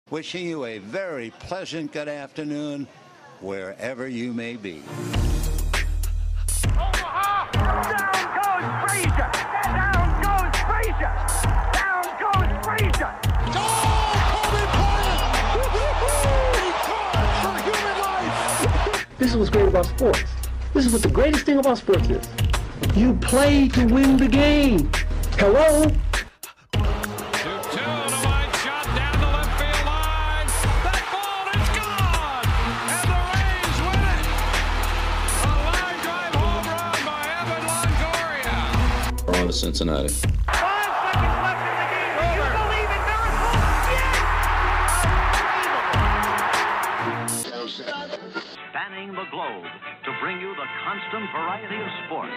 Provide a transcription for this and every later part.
Wishing you a very pleasant good afternoon wherever you may be. Omaha! Down goes Frazier! Down goes Frazier! Down goes Frazier! Oh, Kobe Bryant! He for human life! This is what's great about sports. This is what the greatest thing about sports is. You play to win the game. Hello? Cincinnati. 5 seconds left in the game. Do you believe in miracles? Yes! Spanning the globe to bring you the constant variety of sport.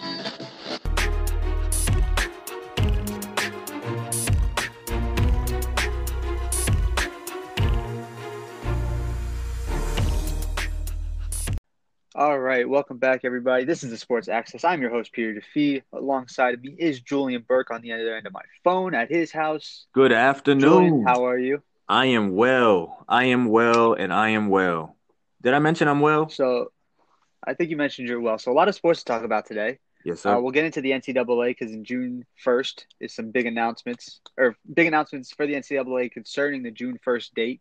All right, welcome back, everybody. This is the Sports Access. I'm your host, Peter DeFee. Alongside of me is Julian Burke on the other end of my phone at his house. Good afternoon. Julian, how are you? I am well. I am well, and I am well. Did I mention I'm well? So, I think you mentioned you're well. So, a lot of sports to talk about today. Yes, sir. We'll get into the NCAA because in June 1st is some big announcements for the NCAA concerning the June 1st date.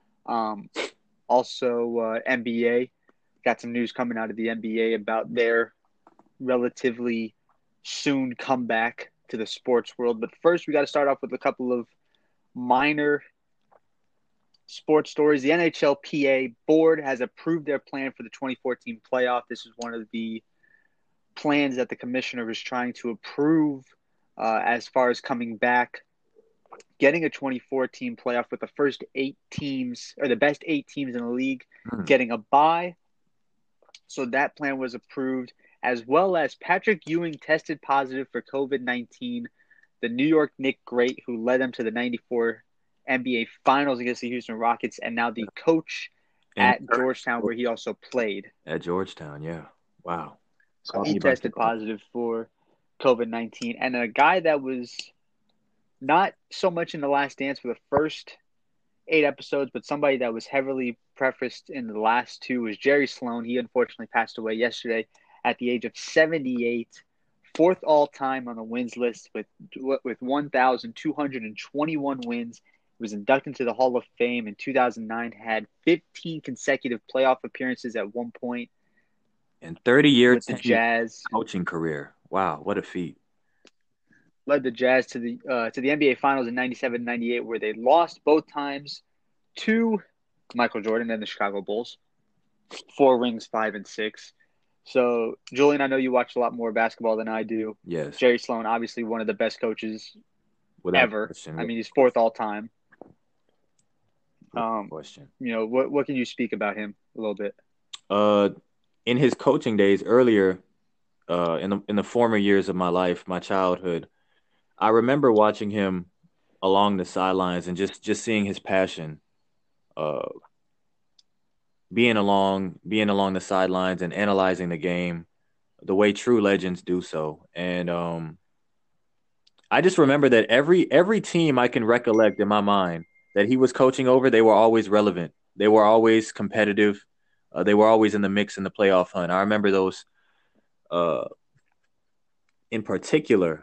Also, NBA. Got some news coming out of the NBA about their relatively soon comeback to the sports world. But first, we got to start off with a couple of minor sports stories. The NHLPA board has approved their plan for the 2014 playoff. This is one of the plans that the commissioner is trying to approve as far as coming back, getting a 2014 playoff with the first 8 teams, or the best 8 teams in the league, getting a bye. So that plan was approved, as well as Patrick Ewing tested positive for COVID-19, the New York Knicks great who led them to the 94 NBA Finals against the Houston Rockets, and now the coach at Georgetown, where he also played. At Georgetown, yeah. Wow. So he tested positive for COVID-19. And a guy that was not so much in The Last Dance for the first 8 episodes, but somebody that was heavily prefaced in the last 2 was Jerry Sloan. He unfortunately passed away yesterday at the age of 78, 4th all-time on the wins list with 1,221 wins. He was inducted into the Hall of Fame in 2009, had 15 consecutive playoff appearances at one point. And 30 years with the Jazz coaching career. Wow, what a feat. Led the Jazz to the NBA Finals in 97-98, where they lost both times to Michael Jordan and the Chicago Bulls. 4 rings, 5 and 6. So, Julian, I know you watch a lot more basketball than I do. Yes. Jerry Sloan, obviously one of the best coaches ever. Question. I mean, he's 4th all time. Question. You know, what can you speak about him a little bit? In his coaching days earlier, in the former years of my life, my childhood, I remember watching him along the sidelines and just seeing his passion, being along the sidelines and analyzing the game the way true legends do so. And I just remember that every team I can recollect in my mind that he was coaching over, they were always relevant. They were always competitive. They were always in the mix in the playoff hunt. I remember those in particular.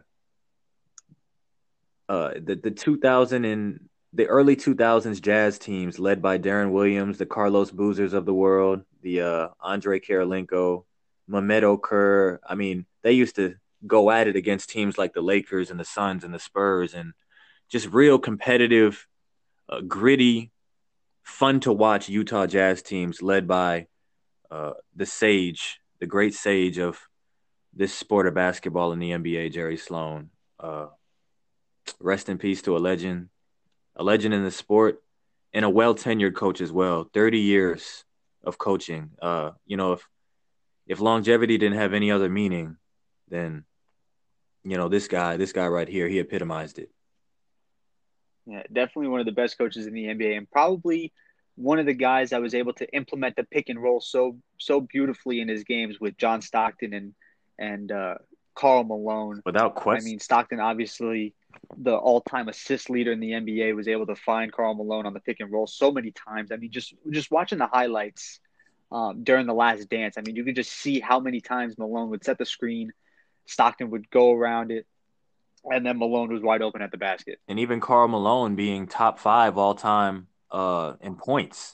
The early 2000s Jazz teams led by Deron Williams, the Carlos Boozers of the world, the Andre Karolinko, Mehmet Okur. I mean, they used to go at it against teams like the Lakers and the Suns and the Spurs, and just real competitive, gritty, fun to watch Utah Jazz teams led by the great sage of this sport of basketball in the NBA, Jerry Sloan. Rest in peace to a legend in the sport, and a well-tenured coach as well. 30 years of coaching. If longevity didn't have any other meaning, then, this guy right here, he epitomized it. Yeah, definitely one of the best coaches in the NBA, and probably one of the guys that was able to implement the pick and roll so beautifully in his games with John Stockton and Karl Malone. Without I question. mean, Stockton, obviously the all-time assist leader in the NBA, was able to find Karl Malone on the pick and roll so many times. I mean, just watching the highlights during the Last Dance, I mean, you could just see how many times Malone would set the screen, Stockton would go around it, and then Malone was wide open at the basket. And even Karl Malone being top 5 all time in points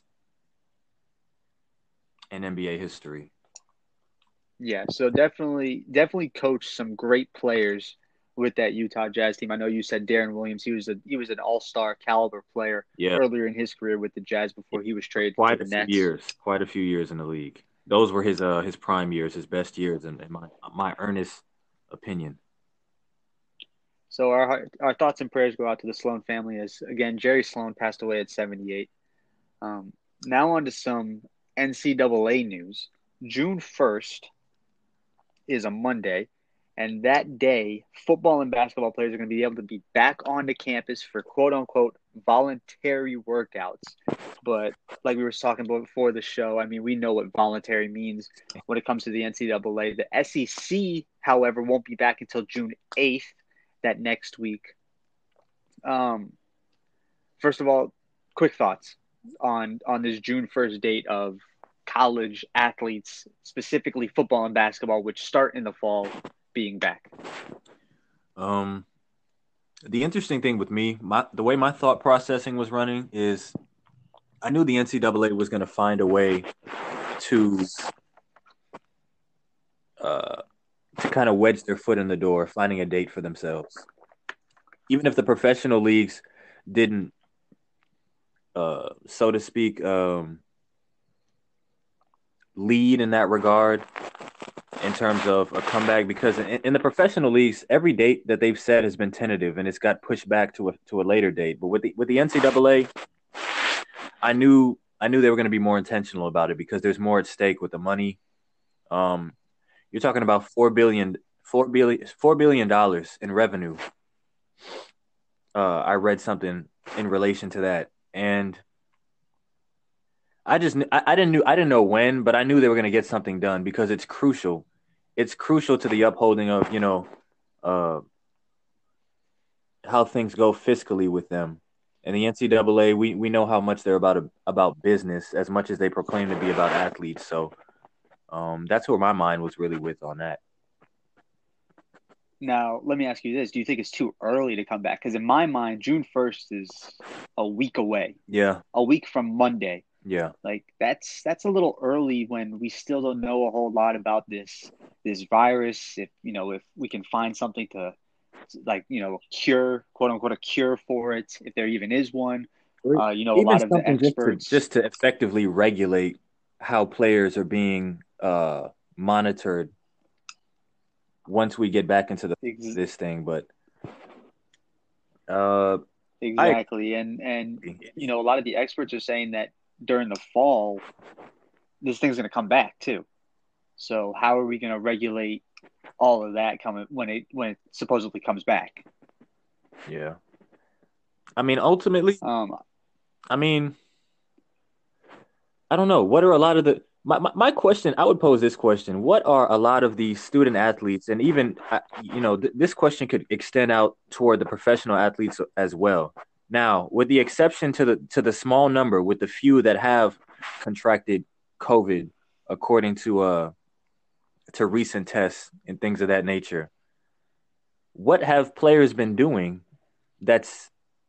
in NBA history. Yeah, so definitely coached some great players with that Utah Jazz team. I know you said Darren Williams. He was an all-star caliber player earlier in his career with the Jazz before he was traded to the Nets. Quite a few years in the league. Those were his prime years, his best years, in my earnest opinion. So our thoughts and prayers go out to the Sloan family as, again, Jerry Sloan passed away at 78. Now on to some NCAA news. June 1st is a Monday, and that day, football and basketball players are going to be able to be back onto campus for quote-unquote voluntary workouts. But like we were talking about before the show, I mean, we know what voluntary means when it comes to the NCAA. The SEC, however, won't be back until June 8th, that next week. First of all, quick thoughts on this June 1st date of college athletes, specifically football and basketball, which start in the fall, being back. The interesting thing with me, the way my thought processing was running is I knew the NCAA was going to find a way to kind of wedge their foot in the door, finding a date for themselves. Even if the professional leagues didn't, so to speak, lead in that regard in terms of a comeback, because in the professional leagues, every date that they've said has been tentative and it's got pushed back to a later date. But with the NCAA, I knew they were going to be more intentional about it because there's more at stake with the money. You're talking about $4 billion in revenue. I read something in relation to that, and I didn't know when, but I knew they were going to get something done because it's crucial. It's crucial to the upholding of how things go fiscally with them. And the NCAA, we know how much they're about business as much as they proclaim to be about athletes. So that's where my mind was really with on that. Now, let me ask you this. Do you think it's too early to come back? Because in my mind, June 1st is a week away. Yeah. A week from Monday. Yeah. Like that's a little early when we still don't know a whole lot about this virus. If we can find something to cure, quote unquote, a cure for it, if there even is one. A lot of the experts just to effectively regulate how players are being monitored once we get back into this thing. But exactly, and a lot of the experts are saying that during the fall, this thing's going to come back too. So how are we going to regulate all of that coming when it supposedly comes back? Yeah, I mean, ultimately, I don't know. What are a lot of the my question? I would pose this question: what are a lot of the student athletes, and even this question could extend out toward the professional athletes as well. Now, with the exception to the small number, with the few that have contracted COVID, according to recent tests and things of that nature, what have players been doing that's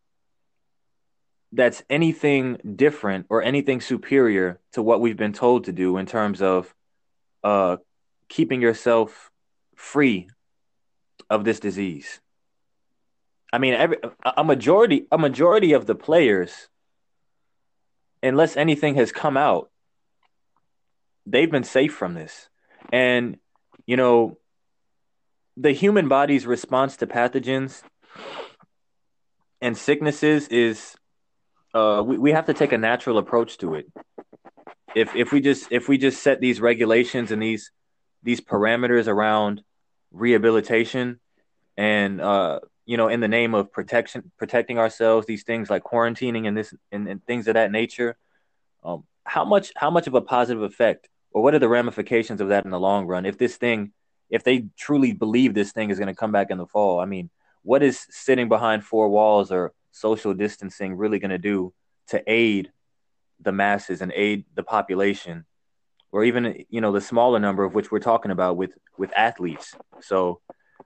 anything different or anything superior to what we've been told to do in terms of keeping yourself free of this disease? I mean, a majority of the players, unless anything has come out, they've been safe from this. And, the human body's response to pathogens and sicknesses is we have to take a natural approach to it. If we just set these regulations and these parameters around rehabilitation and in the name of protecting ourselves, these things like quarantining and things of that nature, how much of a positive effect, or what are the ramifications of that in the long run if this thing if they truly believe this thing is going to come back in the fall, I mean, what is sitting behind four walls or social distancing really going to do to aid the masses and aid the population, or even, you know, the smaller number of which we're talking about with athletes? So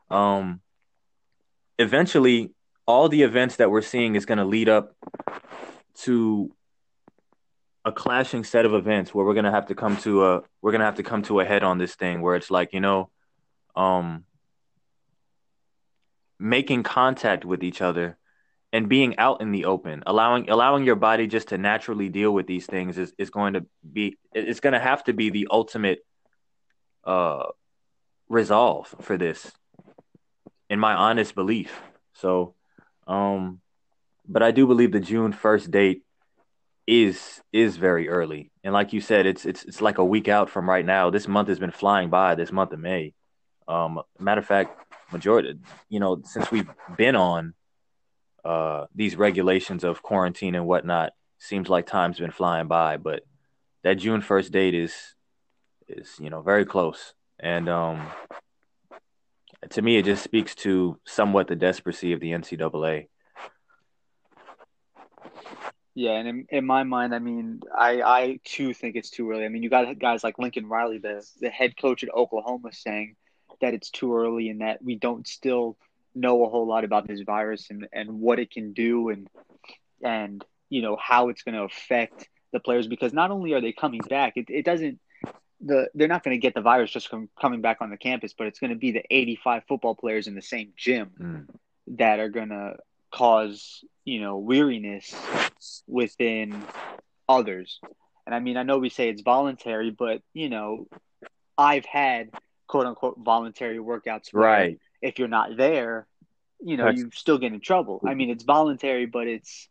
eventually all the events that we're seeing is going to lead up to a clashing set of events where we're going to have to come to a head on this thing, where it's like, you know, making contact with each other and being out in the open, allowing your body just to naturally deal with these things is going to have to be the ultimate resolve for this, in my honest belief. So, but I do believe the June 1st date is very early. And like you said, it's like a week out from right now. This month has been flying by, this month of May. Matter of fact, majority, you know, since we've been on these regulations of quarantine and whatnot, seems like time's been flying by. But that June 1st date is, you know, very close. And to me, it just speaks to somewhat the desperacy of the NCAA. Yeah, and in my mind, I mean, I too think it's too early. I mean, you got guys like Lincoln Riley, the head coach at Oklahoma, saying that it's too early and that we don't still know a whole lot about this virus and what it can do and you know how it's going to affect the players, because not only are they coming back, it doesn't they're not going to get the virus just from coming back on the campus, but it's going to be the 85 football players in the same gym that are going to cause, you know, weariness within others. And I mean, I know we say it's voluntary, but you know, I've had quote unquote voluntary workouts where Right. if you're not there, you know, you still get in trouble. I mean, it's voluntary, but it's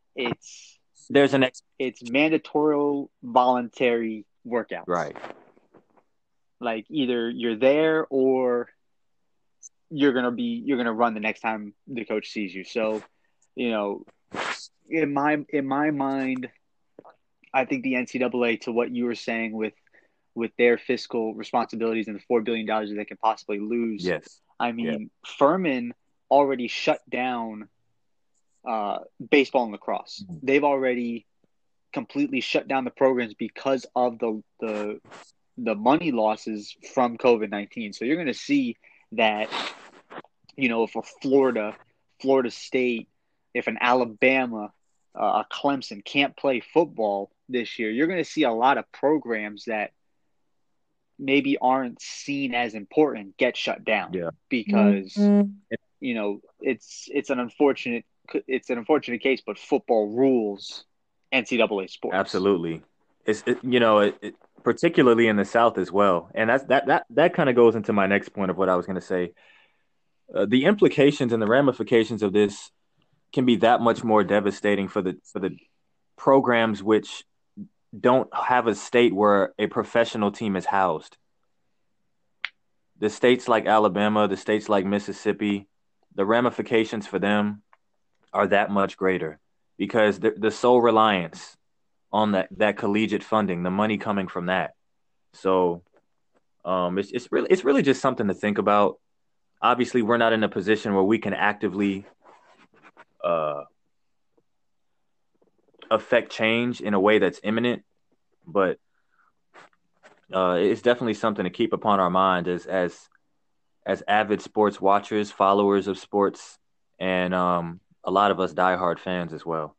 mandatory voluntary workouts. Right. Like either you're there or you're gonna run the next time the coach sees you. So, you know, in my mind, I think the NCAA, to what you were saying with their fiscal responsibilities and the $4 billion that they can possibly lose. Yes. I mean, Furman already shut down baseball and lacrosse. They've already completely shut down the programs because of the money losses from COVID-19. So you're going to see that, you know, if a Florida State, if an Alabama, a Clemson can't play football this year, you're going to see a lot of programs that maybe aren't seen as important get shut down because you know it's an unfortunate case, but football rules NCAA sports. Absolutely. It's particularly in the South as well, and that kind of goes into my next point of what I was going to say. The implications and the ramifications of this can be that much more devastating for the programs which don't have a state where a professional team is housed. The states like Alabama, the states like Mississippi, the ramifications for them are that much greater because the sole reliance on that collegiate funding, the money coming from that. So it's really just something to think about. Obviously, we're not in a position where we can actively affect change in a way that's imminent, but it's definitely something to keep upon our mind as avid sports watchers, followers of sports, and a lot of us diehard fans as well.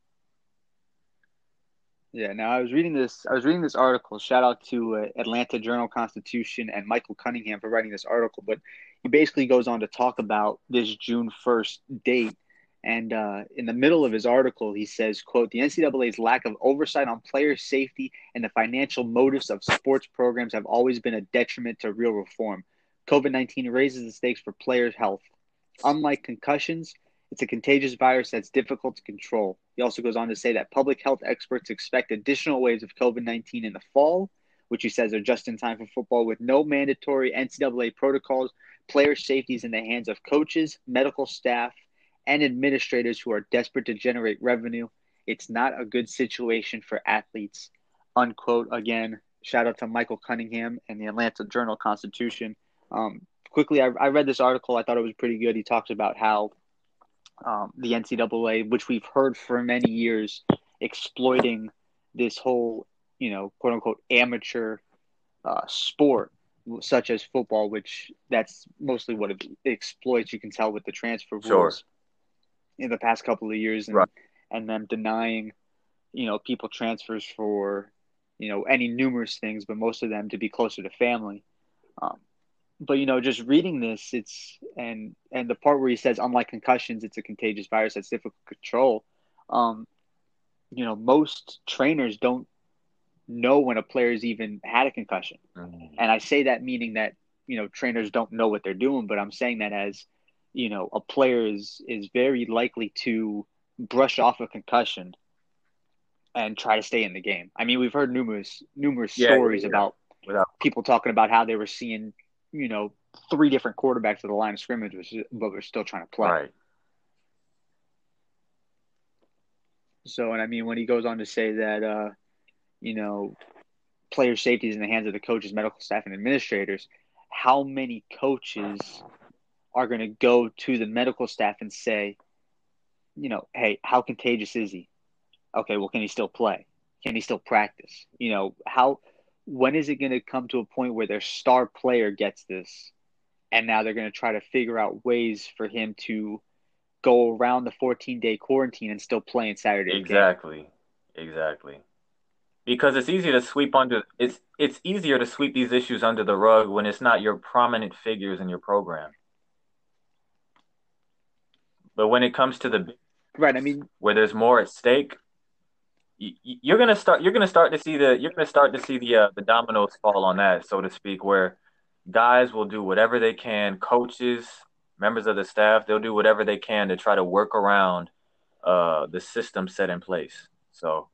Yeah. Now I was reading this article. Shout out to Atlanta Journal-Constitution and Michael Cunningham for writing this article. But he basically goes on to talk about this June 1st date. And in the middle of his article, he says, quote, "The NCAA's lack of oversight on player safety and the financial motives of sports programs have always been a detriment to real reform. COVID-19 raises the stakes for players' health. Unlike concussions, it's a contagious virus that's difficult to control." He also goes on to say that public health experts expect additional waves of COVID-19 in the fall, which he says are just in time for football, with no mandatory NCAA protocols. Player safety is in the hands of coaches, medical staff, and administrators who are desperate to generate revenue. It's not a good situation for athletes, unquote. Again, shout out to Michael Cunningham and the Atlanta Journal-Constitution. quickly, I read this article. I thought it was pretty good. He talks about how the NCAA, which we've heard for many years, exploiting this whole, quote unquote, amateur sport, such as football, which that's mostly what it exploits. You can tell with the transfer rules in the past couple of years, and them denying, people transfers for, any numerous things, but most of them to be closer to family. But just reading this, and the part where he says, unlike concussions, it's a contagious virus that's difficult to control. Most trainers don't know when a player's even had a concussion, and I say that meaning that trainers don't know what they're doing, but I'm saying that as a player is very likely to brush off a concussion and try to stay in the game. I mean, we've heard numerous stories about people talking about how they were seeing 3 different quarterbacks at the line of scrimmage, but we're still trying to play. Right. So, and I mean, when he goes on to say that, player safety is in the hands of the coaches, medical staff, and administrators, how many coaches are going to go to the medical staff and say, hey, how contagious is he? Okay, well, can he still play? Can he still practice? When is it going to come to a point where their star player gets this, and now they're going to try to figure out ways for him to go around the 14-day quarantine and still play in Saturday? Exactly. Because it's easier to sweep it's easier to sweep these issues under the rug when it's not your prominent figures in your program. But when it comes to where there's more at stake, you're gonna start to see the dominoes fall on that, so to speak, where guys will do whatever they can, coaches, members of the staff, they'll do whatever they can to try to work around the system set in place. So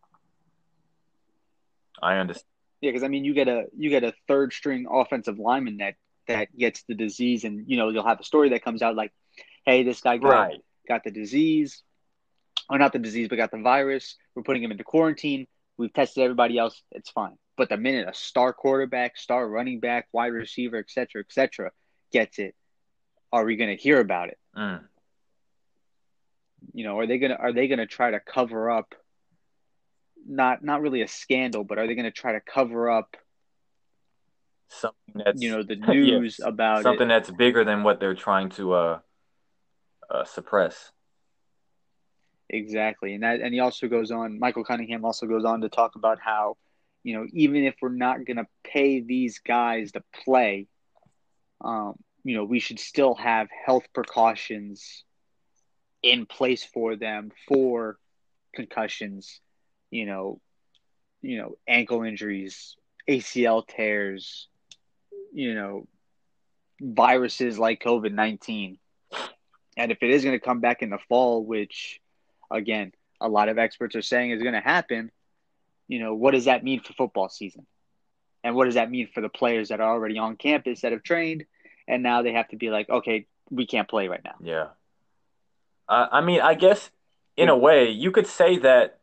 I understand. Yeah, because I mean, you get a third string offensive lineman that gets the disease, and you'll have a story that comes out like, hey, this guy got the disease. Or not the disease, but got the virus. We're putting him into quarantine. We've tested everybody else. It's fine. But the minute a star quarterback, star running back, wide receiver, et cetera, gets it, are we going to hear about it? Are they gonna try to cover up? Not really a scandal, but are they going to try to cover up something that's the news about something that's bigger than what they're trying to suppress? Exactly. And he also goes on, Michael Cunningham also goes on to talk about how, even if we're not going to pay these guys to play, we should still have health precautions in place for them for concussions, ankle injuries, ACL tears, viruses like COVID-19. And if it is going to come back in the fall, which, again, a lot of experts are saying is going to happen, what does that mean for football season? And what does that mean for the players that are already on campus that have trained, and now they have to be like, okay, we can't play right now? Yeah. I mean, I guess in a way you could say that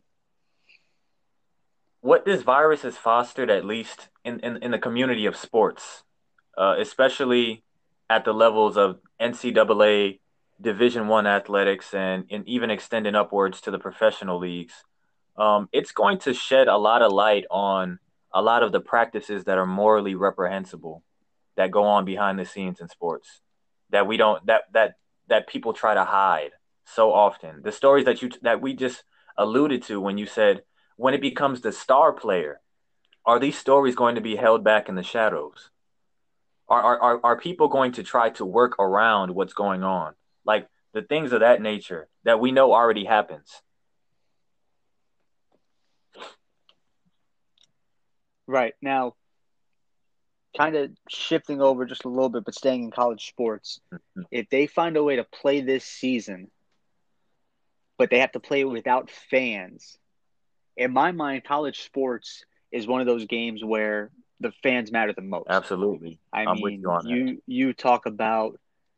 what this virus has fostered, at least in the community of sports, especially at the levels of NCAA, Division I athletics, and even extending upwards to the professional leagues, it's going to shed a lot of light on a lot of the practices that are morally reprehensible that go on behind the scenes in sports that we don't that people try to hide so often. The stories that we just alluded to when you said, when it becomes the star player, are these stories going to be held back in the shadows? Are people going to try to work around what's going on? Like the things of that nature that we know already happens. Right. Now, kind of shifting over just a little bit, but staying in college sports, if they find a way to play this season, but they have to play without fans, in my mind, college sports is one of those games where the fans matter the most. Absolutely. I'm with you on that. You talk about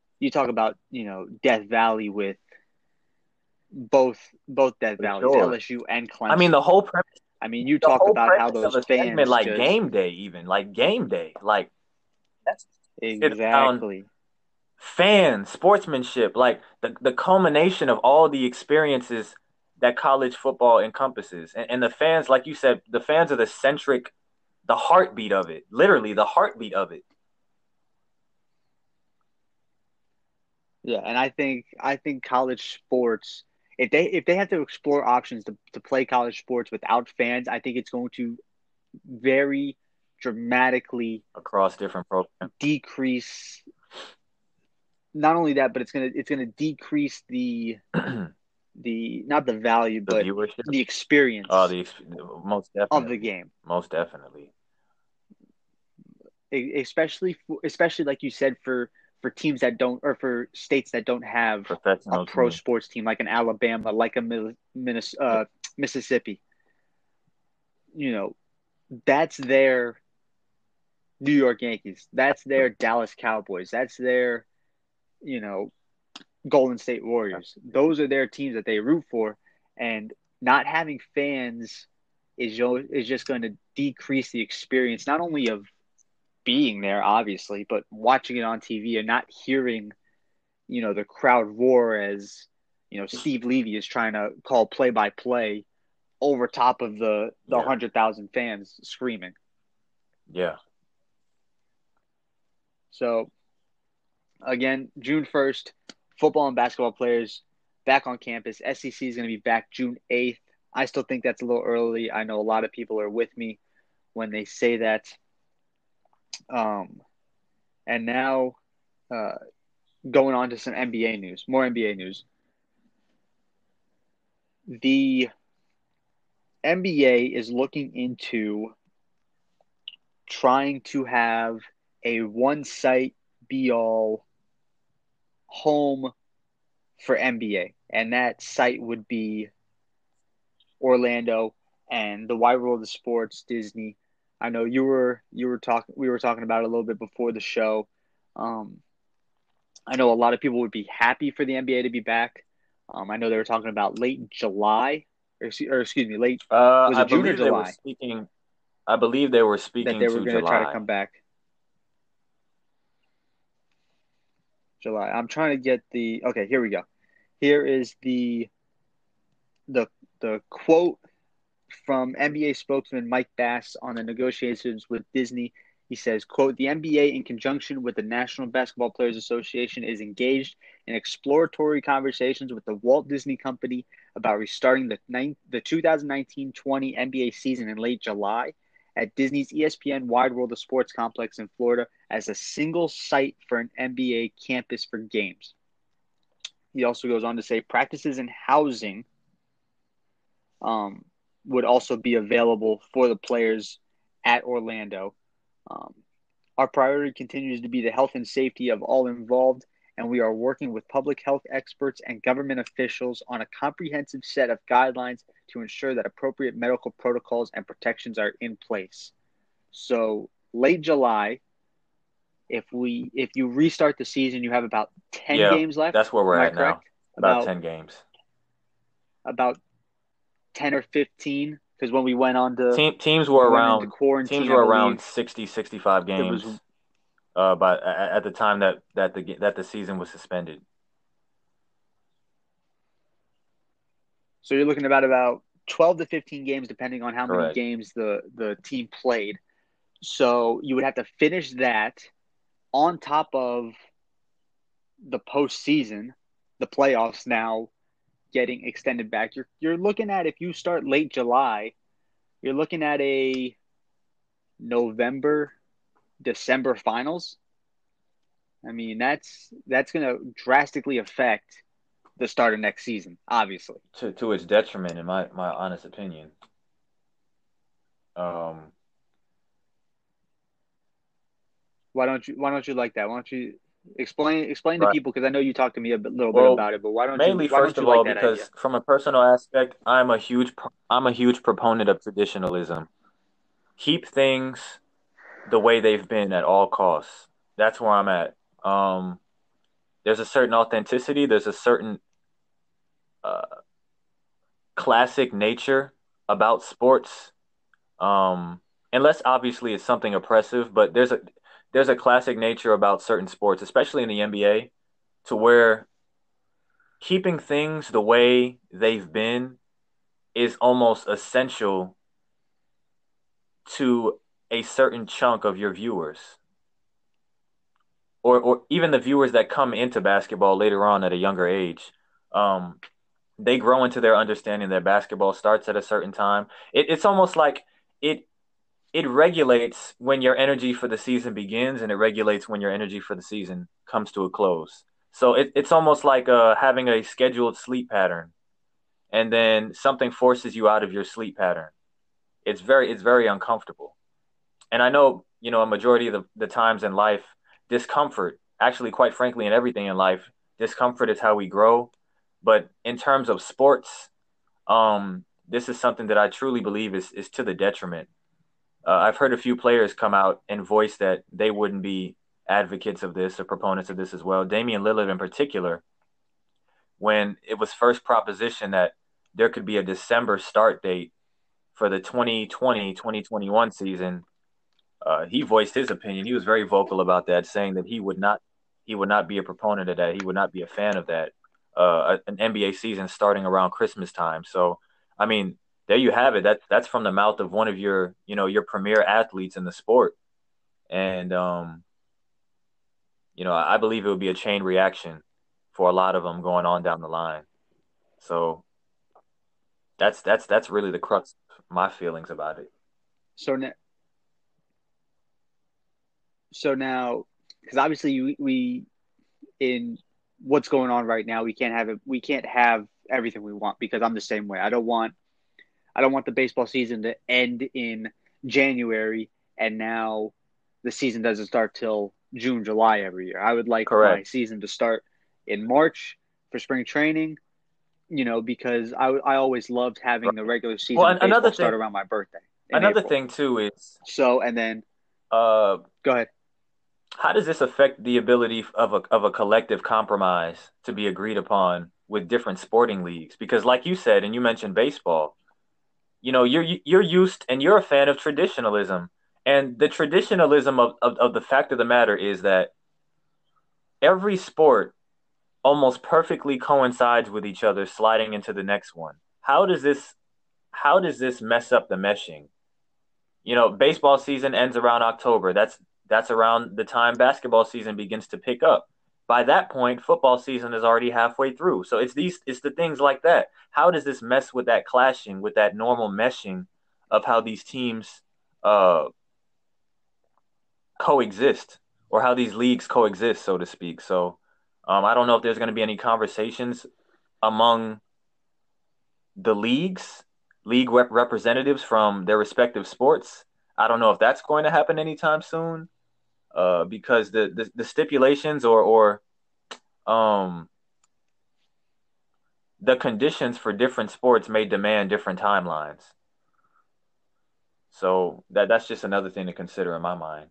Death Valley with both Death Valleys, sure. LSU and Clemson. I mean, the whole premise. I mean, you talk about how those fans like game day, even like game day, like that's sit around Exactly. fans, sportsmanship, like the culmination of all the experiences that college football encompasses. And the fans, like you said, the fans are the heartbeat of it, literally the heartbeat of it. Yeah, and I think college sports, if they have to explore options to play college sports without fans, I think it's going to very dramatically Across different programs. decrease. Not only that, but it's gonna decrease the not the value, The but viewership. the experience Oh, most of definitely. the game. Most definitely. Especially like you said for teams that don't, or for states that don't have a Professional pro team. sports team, like an Alabama, like a Mississippi. You know, that's their New York Yankees. That's their Dallas Cowboys. That's their, you know, Golden State Warriors. Those are their teams that they root for, and not having fans is just going to decrease the experience, not only of being there, obviously, but watching it on TV and not hearing, the crowd roar as, Steve Levy is trying to call play by play over top of the Yeah. 100,000 fans screaming. Yeah. So, again, June 1st, football and basketball players back on campus. SEC is going to be back June 8th. I still think that's a little early. I know a lot of people are with me when they say that. And now going on to some NBA news, more NBA news. The NBA is looking into trying to have a one-site be-all home for NBA, and that site would be Orlando and the wide world of sports, Disney. I know we were talking about it a little bit before the show. I know a lot of people would be happy for the NBA to be back. I know they were talking about late July, or excuse me, late was it June or July? I believe they were speaking that they were to going to try to July. come back. July. I'm trying to get okay, here we go. Here is the quote from NBA spokesman Mike Bass on the negotiations with Disney. He says, quote, "The NBA, in conjunction with the National Basketball Players Association, is engaged in exploratory conversations with the Walt Disney Company about restarting the 2019-20 NBA season in late July at Disney's ESPN Wide World of Sports complex in Florida as a single site for an NBA campus for games." He also goes on to say practices and housing would also be available for the players at Orlando. Our priority continues to be the health and safety of all involved, and we are working with public health experts and government officials on a comprehensive set of guidelines to ensure that appropriate medical protocols and protections are in place. So late July, if you restart the season, you have about 10 games left. That's where we're Am I at now. correct? About 10 games. About 10 or 15, because when we went on to teams were around quarantine, teams were around 60, 65 games at the time that the season was suspended. So you're looking about 12 to 15 games, depending on how Correct. many games the team played. So you would have to finish that on top of the postseason, the playoffs now getting extended back. You're looking at, if you start late July, you're looking at a November, December finals. I mean, that's going to drastically affect the start of next season, obviously. To its detriment, in my honest opinion. Why don't you like that? Why don't you explain to people, because I know you talked to me little bit about it, but why don't mainly you? Why first don't of you all, like that because idea? from a personal aspect, I'm a huge proponent of traditionalism. Keep things the way they've been at all costs. That's where I'm at. There's a certain authenticity. There's a certain classic nature about sports. Unless obviously it's something oppressive, but there's a classic nature about certain sports, especially in the NBA, to where keeping things the way they've been is almost essential to a certain chunk of your viewers, or even the viewers that come into basketball later on at a younger age. Um, they grow into their understanding that basketball starts at a certain time. It's almost like it it regulates when your energy for the season begins, and it regulates when your energy for the season comes to a close. So it's almost like having a scheduled sleep pattern, and then something forces you out of your sleep pattern. It's very uncomfortable. And I know, a majority of the times in life, discomfort, actually, quite frankly, in everything in life, discomfort is how we grow. But in terms of sports, this is something that I truly believe is to the detriment. I've heard a few players come out and voice that they wouldn't be advocates of this or proponents of this as well. Damian Lillard in particular, when it was first propositioned that there could be a December start date for the 2020-2021 season, he voiced his opinion. He was very vocal about that, saying that he would not be a proponent of that. He would not be a fan of that. An NBA season starting around Christmas time. So, I mean, there you have it. That's from the mouth of one of your premier athletes in the sport. And, I believe it would be a chain reaction for a lot of them going on down the line. So that's really the crux of my feelings about it. So now, because obviously we in what's going on right now, we can't have it. We can't have everything we want, because I'm the same way. I don't want the baseball season to end in January, and now the season doesn't start till June, July every year. I would like Correct. my season to start in March for spring training, because I always loved having the regular season Well, of baseball another start thing- around my birthday. in Another April. thing too is So, and then uh, go ahead. how does this affect the ability of a collective compromise to be agreed upon with different sporting leagues? Because, like you said, and you mentioned baseball, you're used and you're a fan of traditionalism, and the traditionalism of the fact of the matter is that every sport almost perfectly coincides with each other, sliding into the next one. How does this mess up the meshing? Baseball season ends around October. That's around the time basketball season begins to pick up. By that point, football season is already halfway through. So it's the things like that. How does this mess with that clashing, with that normal meshing of how these teams coexist, or how these leagues coexist, so to speak? So I don't know if there's going to be any conversations among the league representatives from their respective sports. I don't know if that's going to happen anytime soon, because the stipulations or the conditions for different sports may demand different timelines. So that's just another thing to consider in my mind.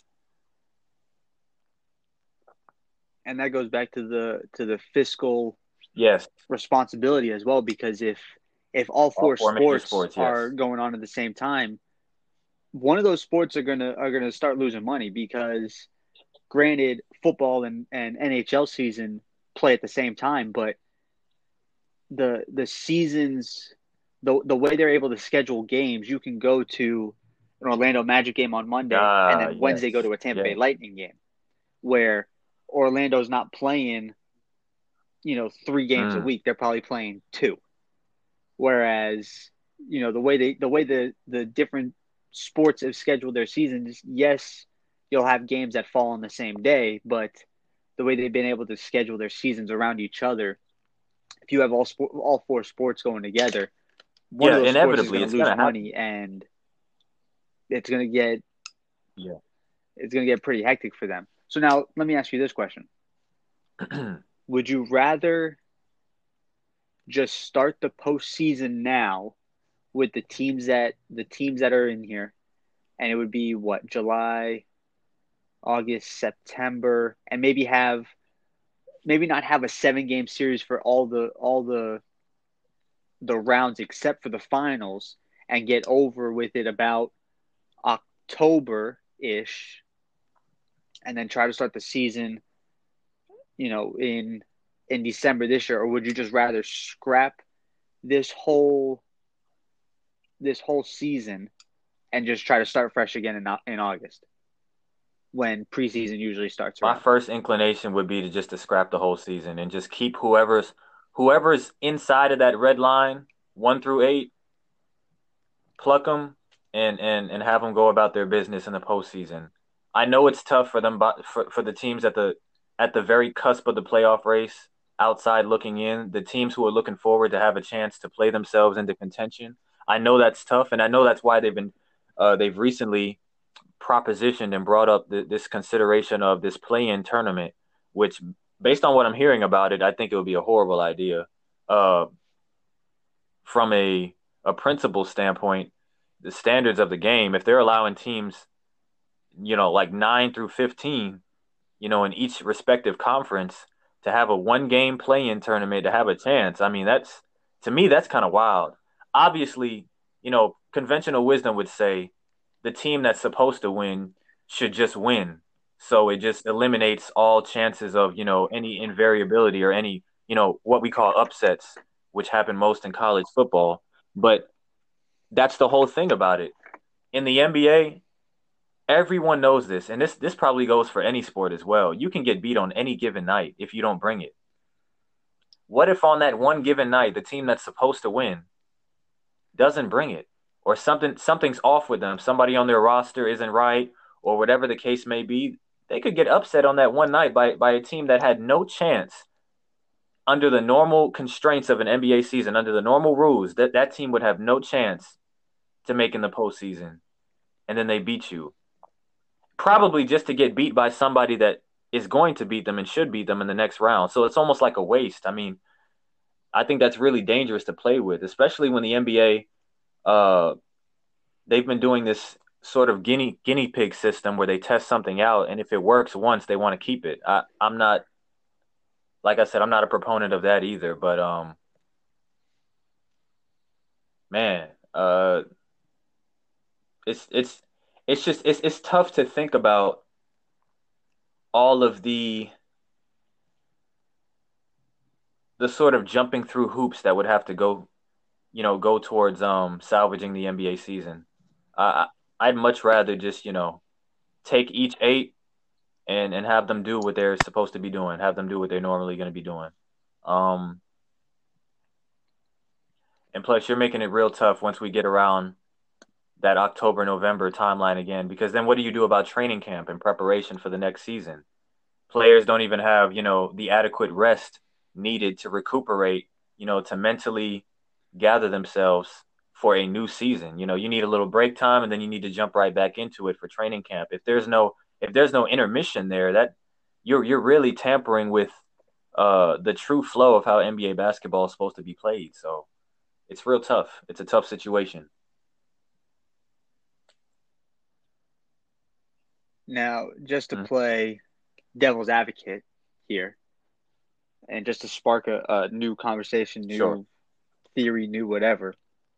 And that goes back to the fiscal Yes, responsibility as well, because if all four major sports sports, yes. are going on at the same time, one of those sports are gonna start losing money, because granted, football and NHL season play at the same time, but the seasons, the way they're able to schedule games, you can go to an Orlando Magic game on Monday, and then Wednesday yes, go to a Tampa Bay yes. Lightning game, where Orlando's not playing 3 games a week. They're probably playing 2. Whereas, the way the different sports have scheduled their seasons, yes, you'll have games that fall on the same day, but the way they've been able to schedule their seasons around each other, if you have all 4 sports going together, one of those sports is Inevitably, going it's to lose gonna money, and it's going to get Yeah. it's going to get pretty hectic for them. So now, let me ask you this question: would you rather just start the postseason now with the teams that are in here, and it would be what, July, August, September, and maybe not have a 7-game series for all the rounds except for the finals, and get over with it about October-ish, and then try to start the season, in December this year, or would you just rather scrap this whole season and just try to start fresh again in August when preseason usually starts My around? first inclination would be to scrap the whole season and just keep whoever's inside of that red line 1 through 8, pluck them and have them go about their business in the postseason. I know it's tough for them, but for the teams at the very cusp of the playoff race, outside looking in, the teams who are looking forward to have a chance to play themselves into contention. I know that's tough, and I know that's why they've recently propositioned and brought up this consideration of this play-in tournament, which, based on what I'm hearing about it, I think it would be a horrible idea. From a principle standpoint, the standards of the game, if they're allowing teams, like 9 through 15, in each respective conference to have a 1-game play-in tournament to have a chance, I mean, to me, that's kind of wild. Obviously, conventional wisdom would say the team that's supposed to win should just win. So it just eliminates all chances of, any invariability or any, what we call upsets, which happen most in college football. But that's the whole thing about it. In the NBA, everyone knows this, and this probably goes for any sport as well. You can get beat on any given night if you don't bring it. What if on that one given night, the team that's supposed to win doesn't bring it, or something's off with them? Somebody on their roster isn't right, or whatever the case may be. They could get upset on that one night by a team that had no chance under the normal constraints of an NBA season, under the normal rules. That team would have no chance to make in the postseason, and then they beat you. Probably just to get beat by somebody that is going to beat them and should beat them in the next round. So it's almost like a waste. I mean, I think that's really dangerous to play with, especially when the NBA, they've been doing this sort of guinea pig system where they test something out, and if it works once, they want to keep it. I'm not, like I said, I'm not a proponent of that either. But man, it's tough to think about all of the sort of jumping through hoops that would have to go towards salvaging the NBA season. I'd much rather just take each 8 and have them do what they're supposed to be doing, have them do what they're normally going to be doing. And plus, you're making it real tough once we get around that October-November timeline again, because then what do you do about training camp and preparation for the next season? Players don't even have, the adequate rest needed to recuperate, to mentally gather themselves for a new season. You need a little break time, and then you need to jump right back into it for training camp. If there's no intermission there, that you're really tampering with the true flow of how NBA basketball is supposed to be played. So it's real tough. It's a tough situation. Now, just to play devil's advocate here, and just to spark a new conversation, new theory, new whatever,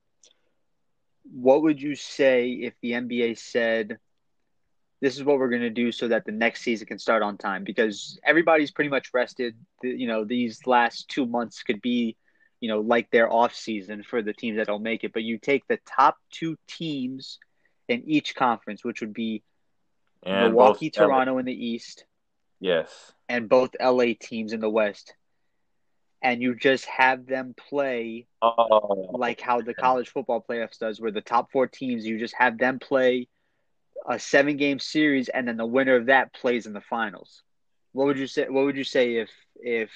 what would you say if the NBA said, this is what we're going to do so that the next season can start on time? Because everybody's pretty much rested. These last 2 months could be, like their off season for the teams that don't make it. But you take the top 2 teams in each conference, which would be And Milwaukee, both LA. Toronto in the East, Yes. and both LA teams in the West. And you just have them play like how the college football playoffs does, where the top 4 teams, you just have them play a 7-game series, and then the winner of that plays in the finals. What would you say? What would you say if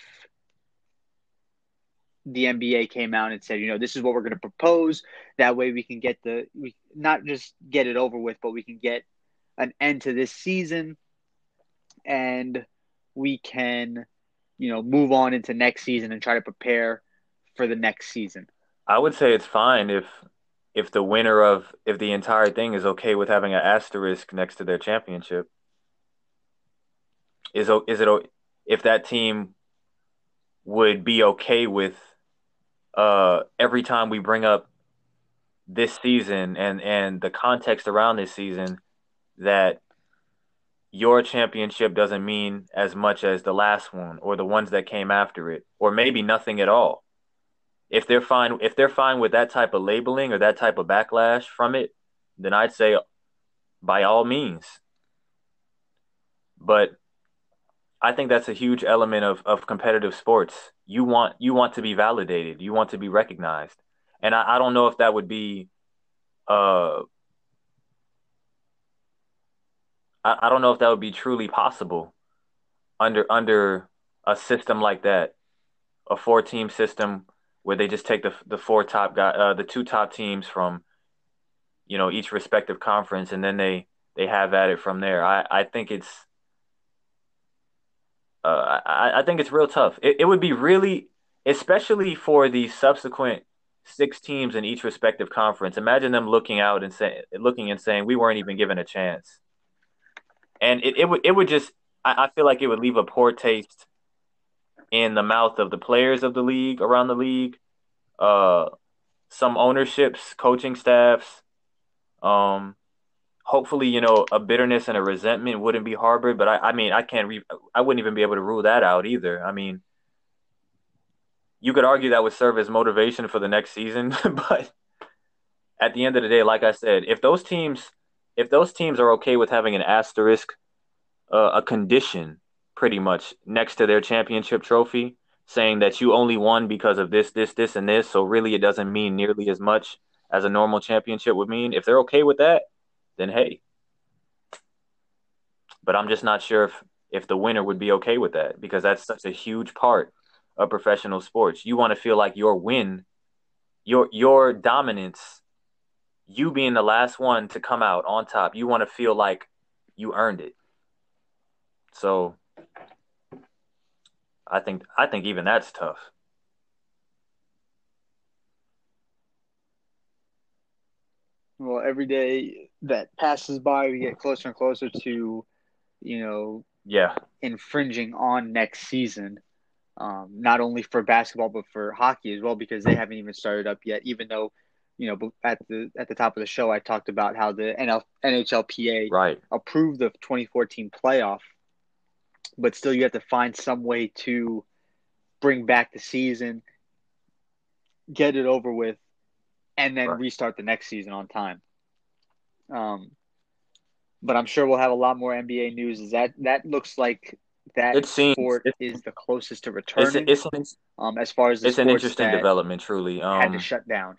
the NBA came out and said, this is what we're going to propose? That way we can not just get it over with, but we can get an end to this season, and we can, move on into next season and try to prepare for the next season. I would say it's fine if the winner of the entire thing is okay with having an asterisk next to their championship. Is it if that team would be okay with every time we bring up this season and the context around this season, that your championship doesn't mean as much as the last one or the ones that came after it, or maybe nothing at all. If they're fine with that type of labeling or that type of backlash from it, then I'd say by all means. But I think that's a huge element of competitive sports. You want to be validated. You want to be recognized. And I don't know if that would be uh I don't know if that would be truly possible under a system like that, a four-team system where they just take the four top guy the two top teams from, each respective conference, and then they have at it from there. I think I think it's real tough. It would be really, especially for the subsequent six teams in each respective conference. Imagine them looking and saying we weren't even given a chance, and it would just I feel like it would leave a poor taste in the mouth of the players of the league, around the league, uh, some ownerships, coaching staffs. Um, Hopefully, a bitterness and a resentment wouldn't be harbored. But I mean, I wouldn't even be able to rule that out either. I mean, you could argue that would serve as motivation for the next season, but at the end of the day, like I said, if those teams are okay with having an asterisk, a condition pretty much next to their championship trophy, saying that you only won because of this, and this, so really it doesn't mean nearly as much as a normal championship would mean. If they're okay with that, then hey. But I'm just not sure if the winner would be okay with that, because that's such a huge part of professional sports. You want to feel like your win, your dominance, you being the last one to come out on top, you want to feel like you earned it. So I think even that's tough. Well, every day that passes by, we get closer and closer to, you know, Yeah, infringing on next season. Not only for basketball but for hockey as well, because they haven't even started up yet. Even though, at the top of the show, I talked about how the NHLPA right. approved the 2014 playoff, but still you have to find some way to bring back the season, get it over with, and then Right. restart the next season on time. But I'm sure we'll have a lot more NBA news. That looks like that It seems sport it's is the closest to it's returning. it's an, As far as the it's an sports interesting that development, truly. had to shut down.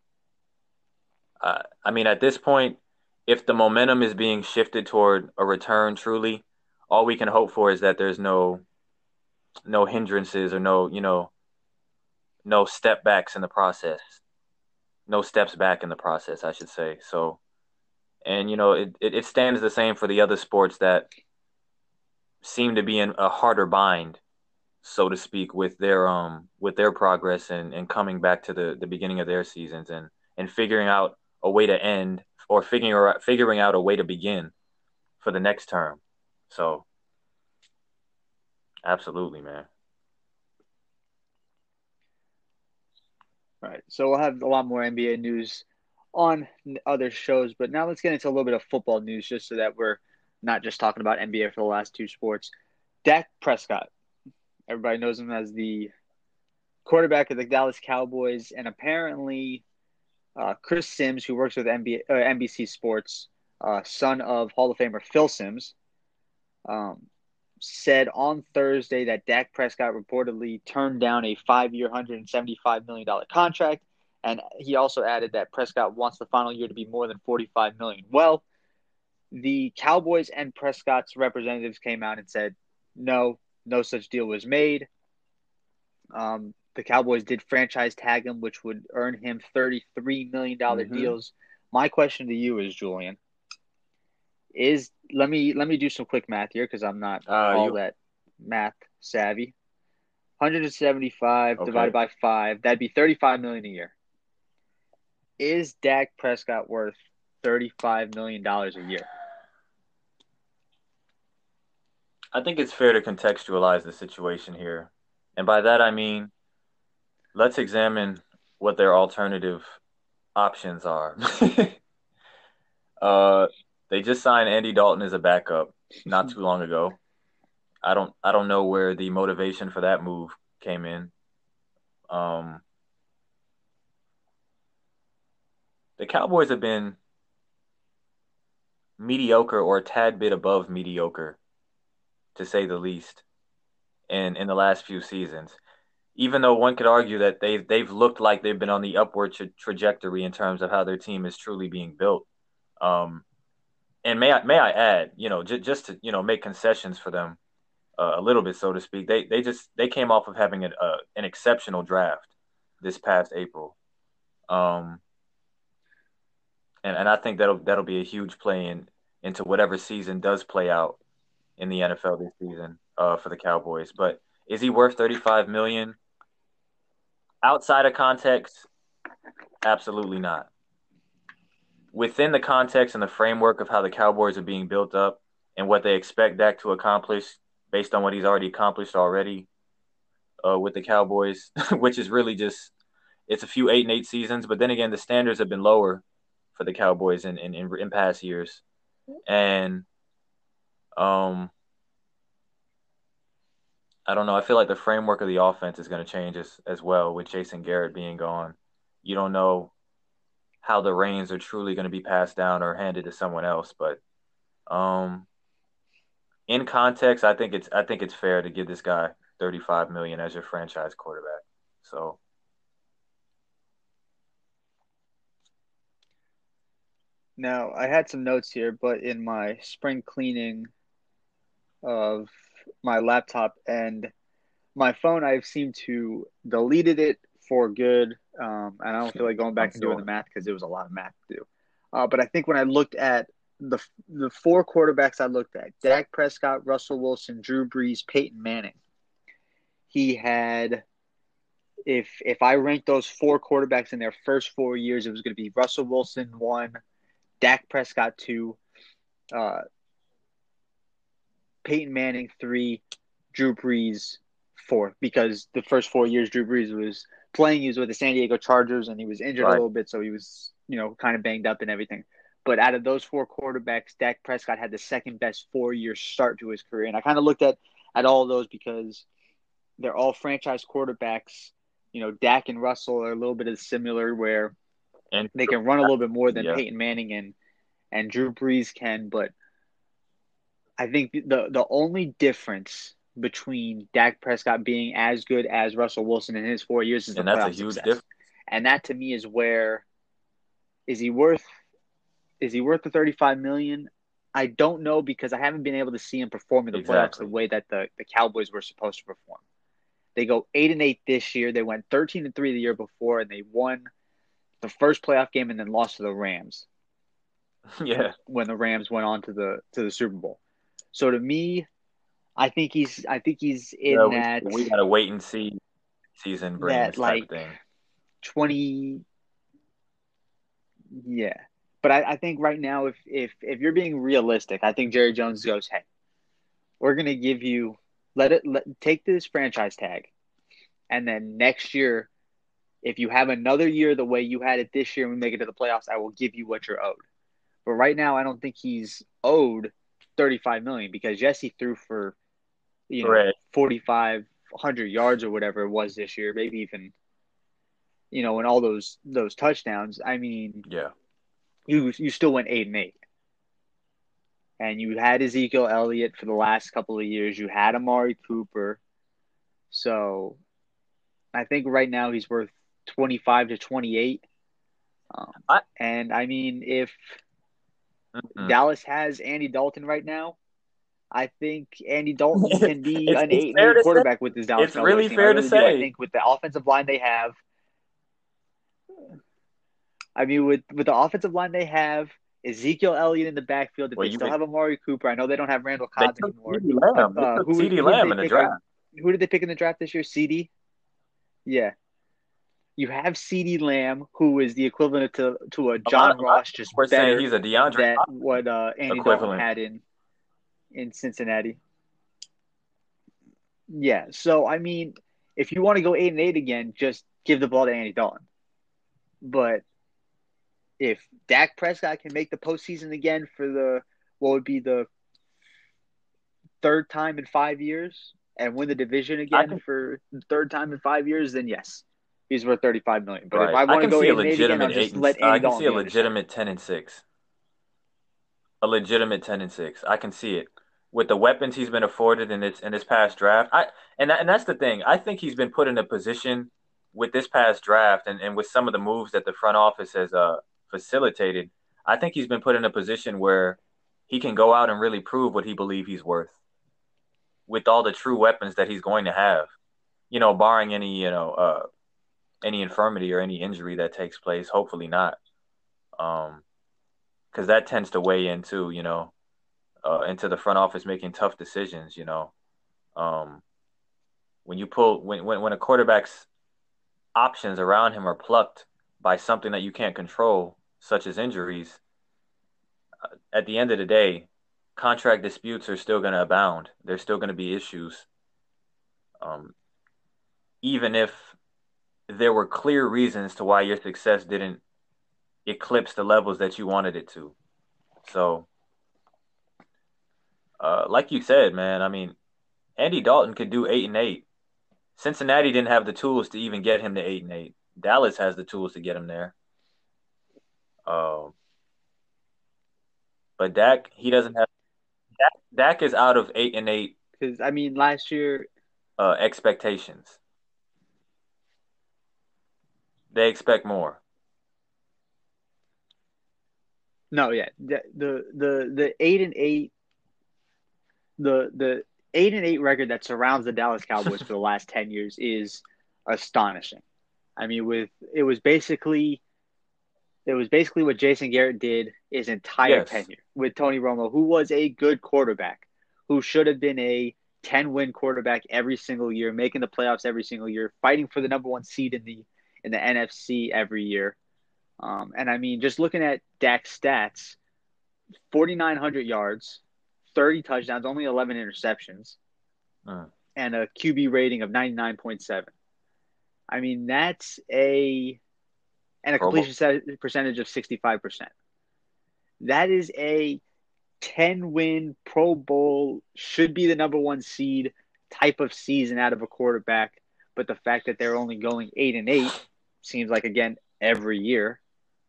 I mean, at this point, if the momentum is being shifted toward a return, truly, all we can hope for is that there's no hindrances, or no step backs in the process, no steps back in the process, I should say. So, and it stands the same for the other sports that seem to be in a harder bind, so to speak, with their progress, and coming back to the beginning of their seasons, and figuring out a way to end, or figuring out a way to begin for the next term. So, absolutely, man. Right. So we'll have a lot more NBA news on other shows, but now let's get into a little bit of football news, just so that we're not just talking about NBA for the last two sports. Dak Prescott, everybody knows him as the quarterback of the Dallas Cowboys, and apparently Chris Sims, who works with NBC Sports, son of Hall of Famer Phil Sims, um, said on Thursday that Dak Prescott reportedly turned down a 5-year, $175 million contract. And he also added that Prescott wants the final year to be more than $45 million. Well, the Cowboys and Prescott's representatives came out and said, no such deal was made. The Cowboys did franchise tag him, which would earn him $33 million deals. My question to you is, Julian, let me do some quick math here, because I'm not all that math savvy. 175 divided by 5, that'd be $35 million a year. Is Dak Prescott worth $35 million a year? I think it's fair to contextualize the situation here. And by that, I mean, let's examine what their alternative options are. They just signed Andy Dalton as a backup. not too long ago. I don't know where the motivation for that move came in. The Cowboys have been mediocre or a tad bit above mediocre, to say the least, in the last few seasons. Even though one could argue that they've looked like they've been on the upward trajectory in terms of how their team is truly being built. And may I add, just to make concessions for them a little bit, so to speak. They came off of having an exceptional draft this past April, and I think that'll be a huge play into whatever season does play out in the NFL this season for the Cowboys. But is he worth $35 million? Outside of context, absolutely not. Within the context and the framework of how the Cowboys are being built up and what they expect Dak to accomplish based on what he's already accomplished with the Cowboys, which is really just it's a few 8-8 seasons. But then again, the standards have been lower for the Cowboys in past years. And I don't know. I feel like the framework of the offense is going to change as well with Jason Garrett being gone. You don't know how the reins are truly going to be passed down or handed to someone else. But in context, I think it's fair to give this guy $35 million as your franchise quarterback. So. Now, I had some notes here, but in my spring cleaning of my laptop and my phone, I've seemed to deleted it for good. And I don't feel like going back and doing the math because it was a lot of math to do. But I think when I looked at the four quarterbacks I looked at, Dak Prescott, Russell Wilson, Drew Brees, Peyton Manning, he had, if I ranked those four quarterbacks in their first 4 years, it was going to be Russell Wilson 1, Dak Prescott 2, Peyton Manning 3, Drew Brees 4. Because the first 4 years Drew Brees was playing, he was with the San Diego Chargers, and he was injured a little bit, so he was, kind of banged up and everything. But out of those four quarterbacks, Dak Prescott had the second best 4-year start to his career. And I kind of looked at all of those because they're all franchise quarterbacks. Dak and Russell are a little bit similar where they can run a little bit more than Peyton Manning and Drew Brees can. But I think the only difference between Dak Prescott being as good as Russell Wilson in his 4 years is the playoff success. Difference. And that to me is where is he worth the $35 million? I don't know because I haven't been able to see him perform in the playoffs the way that the Cowboys were supposed to perform. They go 8-8 this year. They went 13-3 the year before, and they won the first playoff game and then lost to the Rams. Yeah, when the Rams went on to the Super Bowl. So to me, I think he's in that. We gotta wait and see season brings type of thing. 20. Yeah, but I think right now, if you're being realistic, I think Jerry Jones goes, hey, we're gonna give you take this franchise tag, and then next year, if you have another year the way you had it this year and we make it to the playoffs, I will give you what you're owed. But right now, I don't think he's owed $35 million because yes, he threw for 4,500 yards or whatever it was this year, maybe even and all those touchdowns. I mean, yeah, you still went 8-8, and you had Ezekiel Elliott for the last couple of years. You had Amari Cooper, so I think right now he's worth 25 to 28. And I mean, if Dallas has Andy Dalton right now, I think Andy Dalton can be an 8-8 quarterback with his Dallas. It's really fair to say. I think with the offensive line they have, with the offensive line they have, Ezekiel Elliott in the backfield. If they still have Amari Cooper, I know they don't have Randall Cobb anymore. CeeDee Lamb in the draft. Who did they pick in the draft this year? CeeDee? Yeah. You have CeeDee Lamb, who is the equivalent to a John Ross, just we're better saying he's a DeAndre than what Andy Dalton had in Cincinnati. Yeah, so I mean, if you want to go 8-8 again, just give the ball to Andy Dalton. But if Dak Prescott can make the postseason again for what would be the third time in 5 years and win the division again for the third time in 5 years, then yes, he's worth $35 million. But if I want to go 8-8 again, I'll just let Andy Dalton. I can see a legitimate 10-6. A legitimate 10-6. I can see it with the weapons he's been afforded in this past draft. And that's the thing. I think he's been put in a position with this past draft and with some of the moves that the front office has facilitated. I think he's been put in a position where he can go out and really prove what he believes he's worth with all the true weapons that he's going to have, barring any infirmity or any injury that takes place. Hopefully not. Because that tends to weigh into, into the front office making tough decisions, when a quarterback's options around him are plucked by something that you can't control, such as injuries, at the end of the day, contract disputes are still going to abound. There's still going to be issues. Even if there were clear reasons to why your success didn't eclipse the levels that you wanted it to. So, like you said, man, I mean, Andy Dalton could do 8-8. Cincinnati didn't have the tools to even get him to 8-8. Dallas has the tools to get him there. But Dak, he doesn't have. Dak is out of 8-8. Because I mean, last year, expectations. They expect more. No, yeah, the 8-8, the 8-8 record that surrounds the Dallas Cowboys for the last 10 years is astonishing. I mean, it was basically what Jason Garrett did his entire tenure with Tony Romo, who was a good quarterback, who should have been a 10-win quarterback every single year, making the playoffs every single year, fighting for the number one seed in the NFC every year. And I mean, just looking at Dak's stats, 4,900 yards, 30 touchdowns, only 11 interceptions, and a QB rating of 99.7. I mean, that's a completion percentage of 65%. That is a 10-win Pro Bowl, should be the number one seed type of season out of a quarterback. But the fact that they're only going 8-8 seems like, again, every year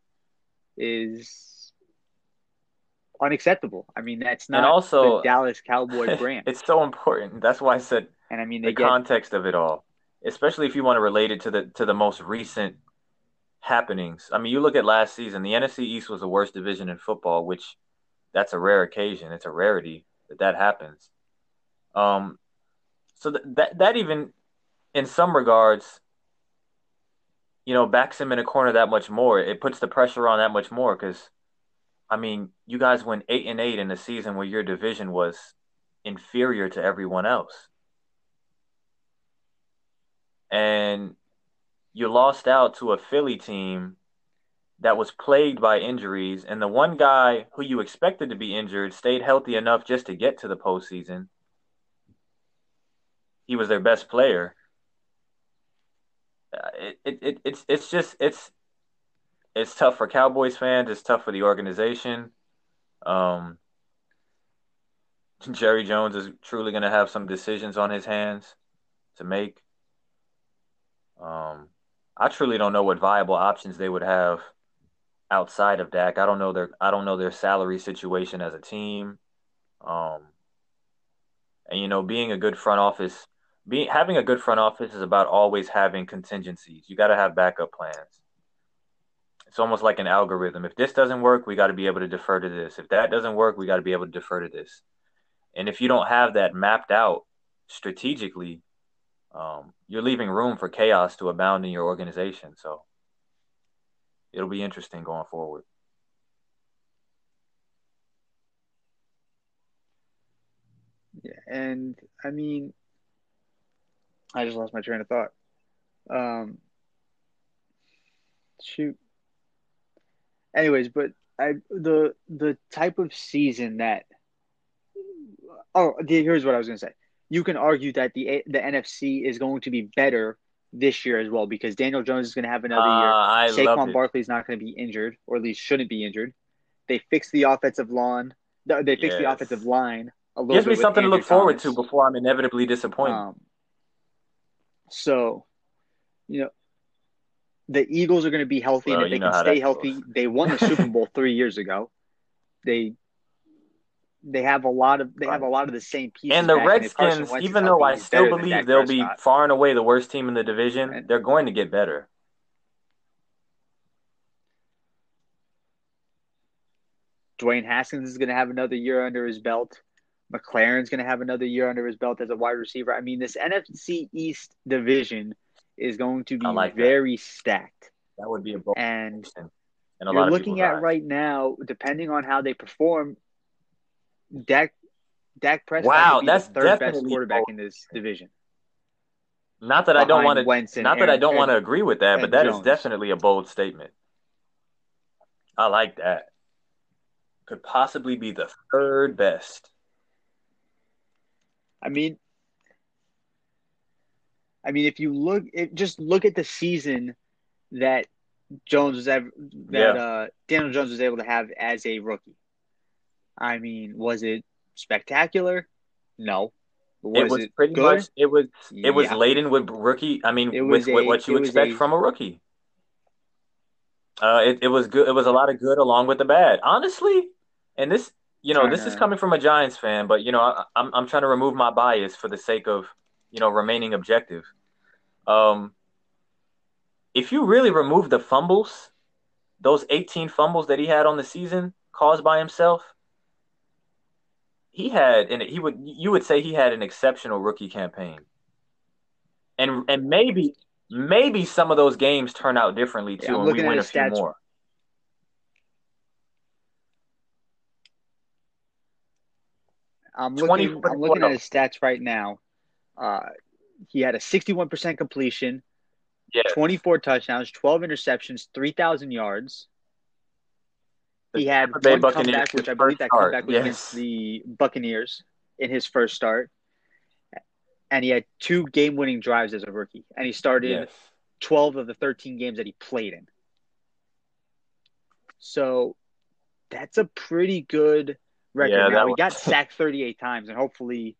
is unacceptable. I mean, that's not the Dallas Cowboy brand. It's so important. That's why I said context of it all, especially if you want to relate it to the most recent happenings. I mean, you look at last season, the NFC East was the worst division in football, which that's a rare occasion. It's a rarity that happens. So that even in some regards, backs him in a corner that much more. It puts the pressure on that much more because, I mean, you guys went 8-8 in a season where your division was inferior to everyone else. And you lost out to a Philly team that was plagued by injuries, and the one guy who you expected to be injured stayed healthy enough just to get to the postseason. He was their best player. It's tough for Cowboys fans. It's tough for the organization. Jerry Jones is truly going to have some decisions on his hands to make. I truly don't know what viable options they would have outside of Dak. I don't know their salary situation as a team. And being a good front office, having a good front office is about always having contingencies. You got to have backup plans. It's almost like an algorithm. If this doesn't work, we got to be able to defer to this. If that doesn't work, we got to be able to defer to this. And if you don't have that mapped out strategically, you're leaving room for chaos to abound in your organization. So it'll be interesting going forward. Yeah, and I mean, I just lost my train of thought. Shoot. Anyways, but the type of season that here's what I was going to say. You can argue that the NFC is going to be better this year as well because Daniel Jones is going to have another year. Saquon Barkley is not going to be injured, or at least shouldn't be injured. They fixed the offensive line. They fixed the offensive line a little Gives bit me with something to Andrew look forward Thomas. to before I'm inevitably disappointed. So, you know, the Eagles are going to be healthy, Well, and if you they know can how stay that healthy, goes. they won the Super Bowl 3 years ago. They have a lot of the same pieces And the back, and if Carson Redskins, Wentz is even though healthy, I he's still better than believe Dak they'll be Prescott. far and away the worst team in the division, And they're going to get better. Dwayne Haskins is going to have another year under his belt. McLaren's going to have another year under his belt as a wide receiver. I mean, this NFC East division is going to I be like that. very stacked. That would be a bold And prediction in a you're lot of looking people's at eyes. right now, depending on how they perform, Dak Prescott Wow, could be the that's third best definitely quarterback bold. in this division. Not that I don't want Behind Wentz to, and not that I Aaron don't want to agree with that, but and that is Jones. definitely a bold statement. I like that. Could possibly be the third best. I mean, if you just look at the season that Daniel Jones was able to have as a rookie. I mean, was it spectacular? No. It was it pretty good? much it was Yeah. laden with rookie. I mean, It with was what you expect from a rookie. It was good. It was a lot of good along with the bad. Honestly, and this this is coming from a Giants fan, but I'm trying to remove my bias for the sake of remaining objective. If you really remove the fumbles, those 18 fumbles that he had on the season caused by himself, you would say he had an exceptional rookie campaign. And maybe some of those games turn out differently too, I'm and we looking at win a his few stats. more. I'm 20 looking for I'm looking at 12. his stats right now. He had a 61% completion, Yes. 24 touchdowns, 12 interceptions, 3,000 yards. The He had Tampa Bay one Buccaneers, comeback, which his I believe first that start. comeback was Yes. against the Buccaneers in his first start. And he had 2 game-winning drives as a rookie. And he started Yes. 12 of the 13 games that he played in. So that's a pretty good record. Yeah, Now, that he was got sacked 38 times, and hopefully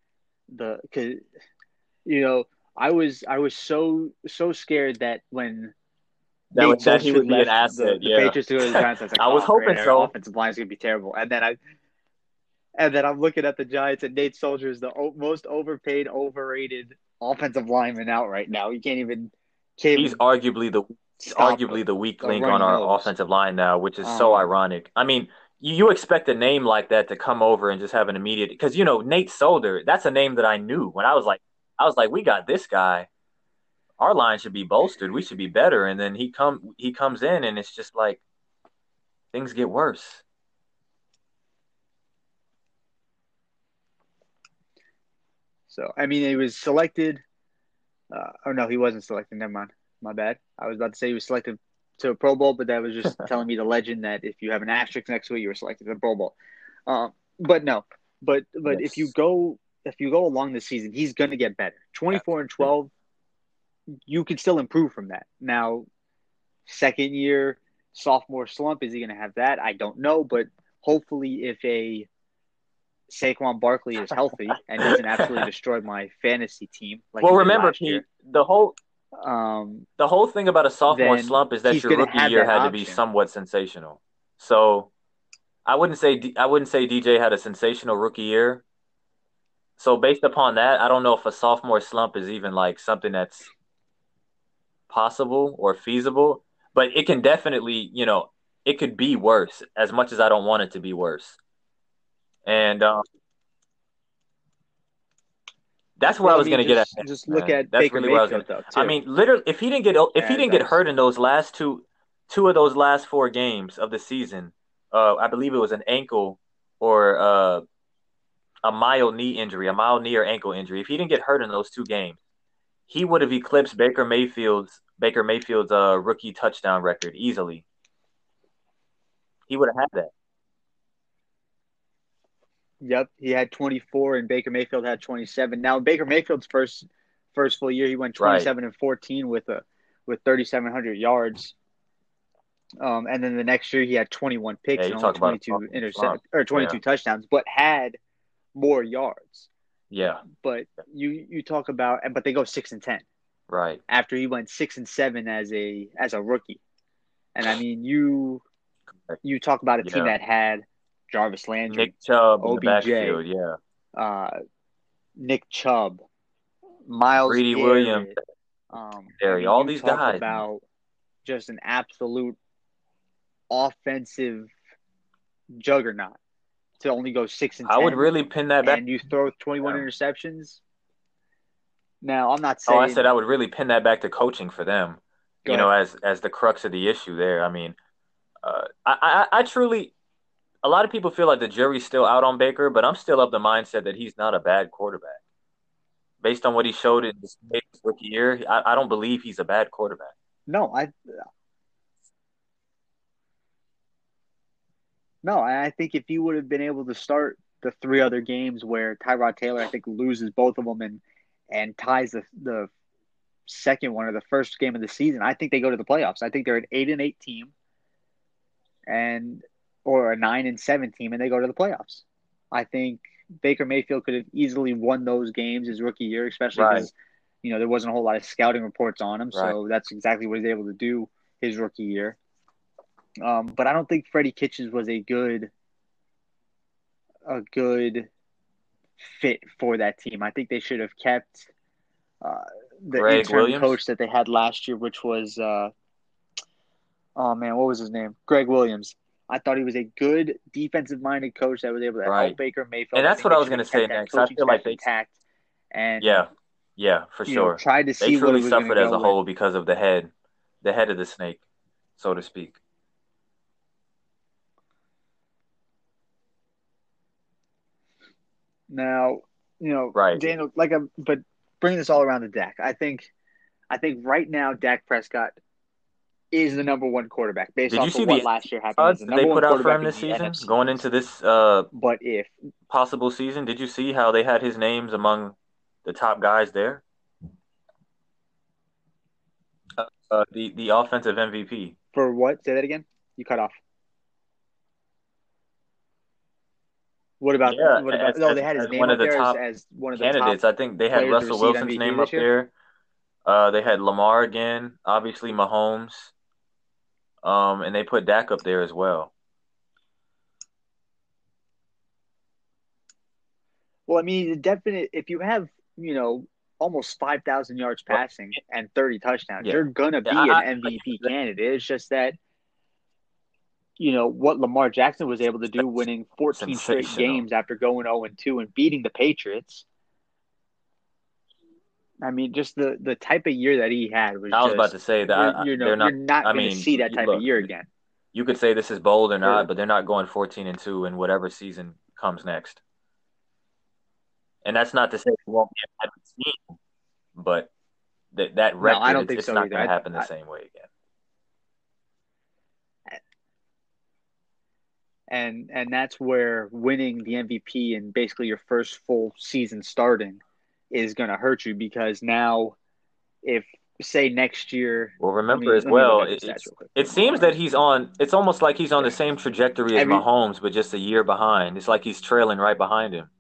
I was so scared that when Nate that he Solskjaer would be an left asset. the Yeah. Patriots to go to the Giants, I was like, I was hoping great, so. our offensive line is going to be terrible. And then I'm looking at the Giants, and Nate Solskjaer is the most overpaid, overrated offensive lineman out right now. He can't even He's arguably stop the weak a link running on our nose. offensive line now, which is so ironic. I mean, you expect a name like that to come over and just have an immediate, because Nate Solder, that's a name that I knew when I was like, we got this guy. Our line should be bolstered. We should be better. And then he comes in, and it's just like things get worse. So, I mean, he was selected. No, he wasn't selected. Never mind. My bad. I was about to say he was selected to a Pro Bowl, but that was just telling me the legend that if you have an asterisk next to it, you were selected to the Pro Bowl. But no. But Yes. if you go along the season, he's going to get better. 24-12, you can still improve from that. Now, second year, sophomore slump, is he going to have that? I don't know, but hopefully if a Saquon Barkley is healthy and doesn't absolutely destroy my fantasy team. Well, remember, Pete, the whole thing about a sophomore then slump is that he's your gonna rookie have year that had to be option. somewhat sensational. So I wouldn't say DJ had a sensational rookie year. So based upon that, I don't know if a sophomore slump is even like something that's possible or feasible, but it can definitely, it could be worse, as much as I don't want it to be worse. And that's where I was going to get at. Just look man. at That's Baker really where I was Mayfield, gonna, though, too. I mean, literally, if he didn't get hurt in those last two of those last 4 games of the season, I believe it was an ankle or a mild knee or ankle injury. If he didn't get hurt in those 2 games, he would have eclipsed Baker Mayfield's rookie touchdown record easily. He would have had that. Yep, he had 24, and Baker Mayfield had 27. Now, Baker Mayfield's first full year, he went 27-14 with 3,700 yards. And then the next year, he had 21 picks and only 22 touchdowns, but had more yards. Yeah, But you talk about, but they go 6-10 right. after he went 6-7 as a rookie. And I mean, you talk about a team Yeah. that had Jarvis Landry, Nick Chubb in the OBJ, backfield, yeah. Nick Chubb, Miles Greedy Garrett. Williams, I Gary, mean, all you these talk guys. about just an absolute offensive juggernaut to only go 6-10. I would really pin that back. And you throw 21 Yeah. interceptions. Now, I'm not Oh, saying. I said I would really pin that back to coaching for them. Go You know, ahead. as the crux of the issue there. I mean, I truly, a lot of people feel like the jury's still out on Baker, but I'm still of the mindset that he's not a bad quarterback. Based on what he showed in his rookie year, I don't believe he's a bad quarterback. No, I think if he would have been able to start the 3 other games where Tyrod Taylor, I think, loses both of them and ties the second one or the first game of the season, I think they go to the playoffs. I think they're an 8-8 team or a 9-7 team, and they go to the playoffs. I think Baker Mayfield could have easily won those games his rookie year, especially because there wasn't a whole lot of scouting reports on him. So that's exactly what he's able to do his rookie year. But I don't think Freddie Kitchens was a good fit for that team. I think they should have kept the Greg interim Williams? coach that they had last year, which was what was his name? Greg Williams. I thought he was a good defensive-minded coach that was able to help Baker Mayfield. And that's what I was going to say next. next. I feel like they intact and yeah, for sure. Tried to see they truly what it was suffered as a go whole with. because of the head of the snake, so to speak. Now, Right. Daniel, but bring this all around to Dak. I think right now Dak Prescott is the number one quarterback based Did you off see of what the last year happened. odds He's the that they number one put out for quarterback him this in the season, NFC going East. into this But if possible season? Did you see how they had his names among the top guys there? The offensive MVP. for what? Say that again. You cut off. What about? Yeah, No, they had his as name one up of the there top as one of the candidates. top I think they had players to Russell receive Wilson's MVP name this up year. there. They had Lamar again, obviously Mahomes, and they put Dak up there as well. Well, I mean, definite. If you have almost 5,000 yards passing and 30 touchdowns, Yeah. you're gonna be Yeah, an MVP candidate. It's just that what Lamar Jackson was able to do, winning 14 straight Sensational. games after going 0-2 and beating the Patriots. I mean, just the type of year that he had was. I was about to say that you're not going to see that type of year again. You could say this is bold or not, but they're not going 14-2 in whatever season comes next. And that's not to say it won't be a bad team, but that record, I don't think it's so not either. going to happen the same way again. And that's where winning the MVP and basically your first full season starting is going to hurt you, because now if say next year. Well, remember let as me look well, at the stats real quick. it seems that he's on. It's almost like he's on the same trajectory as Mahomes, but just a year behind. It's like he's trailing right behind him.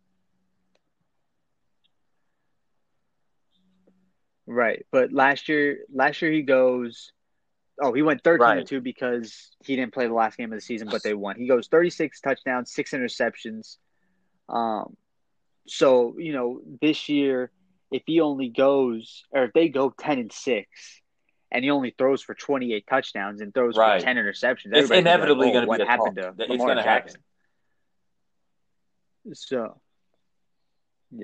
Right, but last year he goes. Oh, he went 13-2 because he didn't play the last game of the season, but they won. He goes 36 touchdowns, 6 interceptions. So this year, if he only goes, or if they go 10-6, and he only throws for 28 touchdowns and throws for 10 interceptions, it's inevitably going to be what happened to Lamar Jackson. So, yeah.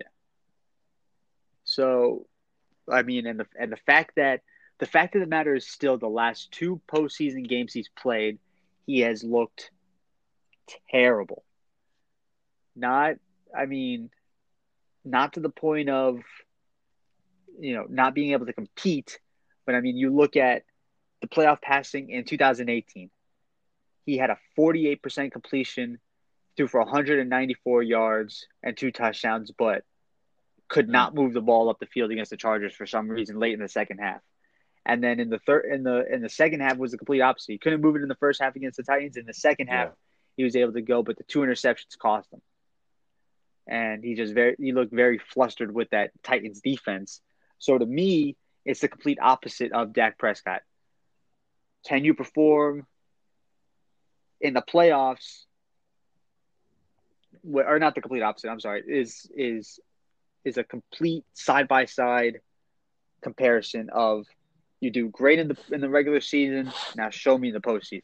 So, I mean, and the fact of the matter is still the last 2 postseason games he's played, he has looked terrible. Not to the point of, not being able to compete, but I mean, you look at the playoff passing in 2018. He had a 48% completion, threw for 194 yards and 2 touchdowns, but could not move the ball up the field against the Chargers for some reason late in the second half. And then in the second half was the complete opposite. He couldn't move it in the first half against the Titans. In the second half, he was able to go, but the 2 interceptions cost him. and he looked very flustered with that Titans defense. So to me, it's the complete opposite of Dak Prescott. Can you perform in the playoffs? Or not the complete opposite. I'm sorry. Is a complete side by side comparison of you do great in the regular season. Now show me in the postseason.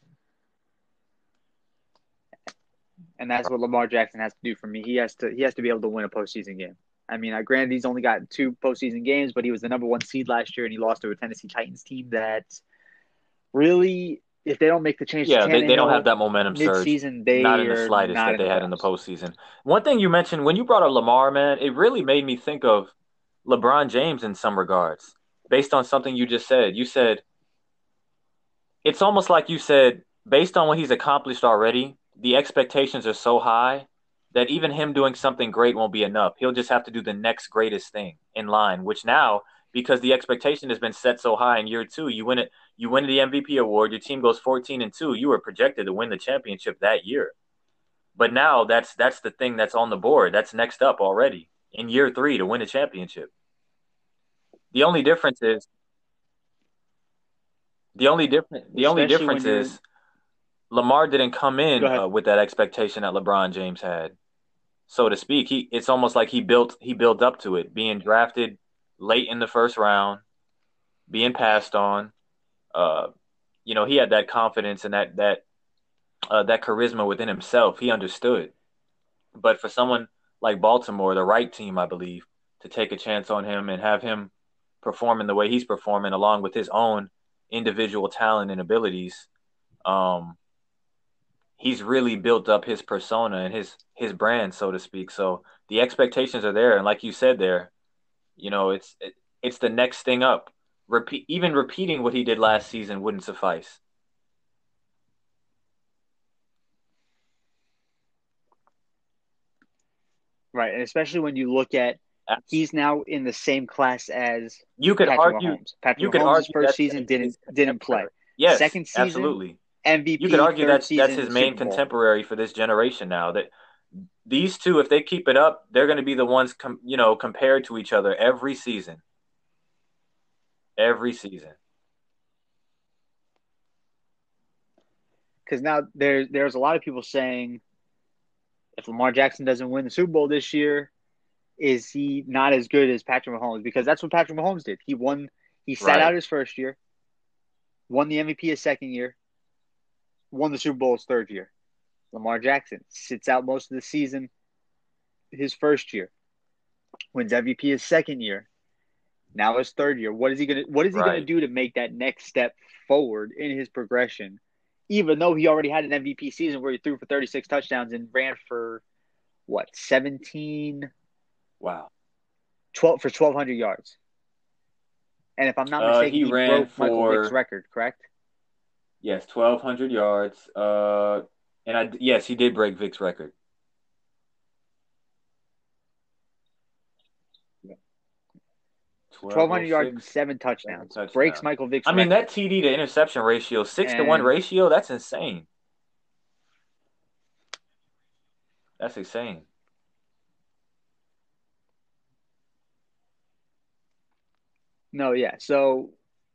And that's what Lamar Jackson has to do for me. He has to be able to win a postseason game. I mean, granted, he's only got 2 postseason games, but he was the number 1 seed last year, and he lost to a Tennessee Titans team that really, if they don't make the change, Yeah, they don't have that momentum surge. Mid-season, they not in the are slightest not that in they the had in the playoffs. postseason. One thing you mentioned when you brought up Lamar, man, it really made me think of LeBron James in some regards, based on something you just said. You said it's almost like you said, based on what he's accomplished already, the expectations are so high that even him doing something great won't be enough. He'll just have to do the next greatest thing in line, which now, because the expectation has been set so high in year 2, you win the MVP award, your team goes 14-2, you were projected to win the championship that year. But now that's the thing that's on the board. That's next up already in year 3 to win a championship. The only difference is Lamar didn't come in with that expectation that LeBron James had, so to speak. It's almost like he built up to it, being drafted late in the first round, being passed on. He had that confidence and that charisma within himself. He understood. But for someone like Baltimore, the right team, I believe, to take a chance on him and have him performing the way he's performing, along with his own individual talent and abilities, he's really built up his persona and his brand, so to speak. So the expectations are there, and like you said there, it's the next thing up. Even repeating what he did last season wouldn't suffice. Right, and especially when you look at he's now in the same class as you could Patrick argue Mahomes. Patrick Mahomes' first season didn't play. Yes, second season, absolutely. MVP. You could argue that's his main contemporary for this generation now. That these two, if they keep it up, they're going to be the ones compared to each other every season. Every season. Because now there's a lot of people saying, if Lamar Jackson doesn't win the Super Bowl this year, is he not as good as Patrick Mahomes? Because that's what Patrick Mahomes did. He sat out his first year, won the MVP his second year, won the Super Bowl his third year. Lamar Jackson sits out most of the season his first year, wins MVP his second year, now his third year. What is he gonna do to make that next step forward in his progression? Even though he already had an MVP season where he threw for 36 touchdowns and ran for 17? Wow. 1,200 yards. And if I'm not mistaken, he broke Michael Vick's record, correct? Yes, 1,200 yards. Yes, he did break Vick's record. Yeah. 1,200 yards and 7 touchdowns. Breaks Michael Vick's record. I mean, that TD to interception ratio, 6-to-1 ratio, that's insane. That's insane. No, yeah. So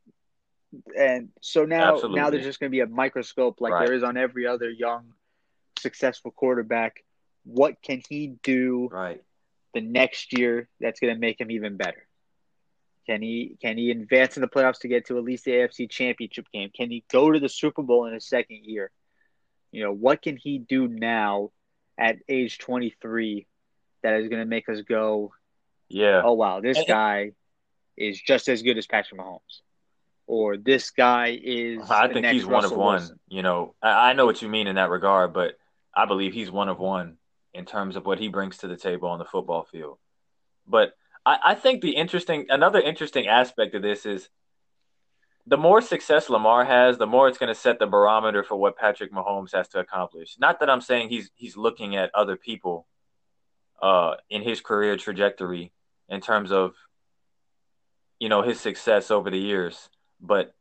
now there's just going to be a microscope like there is on every other young, successful quarterback. What can he do the next year that's going to make him even better? Can he advance in the playoffs to get to at least the AFC Championship game? Can he go to the Super Bowl in his second year? What can he do now at age 23 that is going to make us go, oh, wow, this guy is just as good as Patrick Mahomes, or this guy is. I think he's one of one. I know what you mean in that regard, but I believe he's one of one in terms of what he brings to the table on the football field. But I think another interesting aspect of this is the more success Lamar has, the more it's going to set the barometer for what Patrick Mahomes has to accomplish. Not that I'm saying he's looking at other people in his career trajectory in terms of his success over the years. But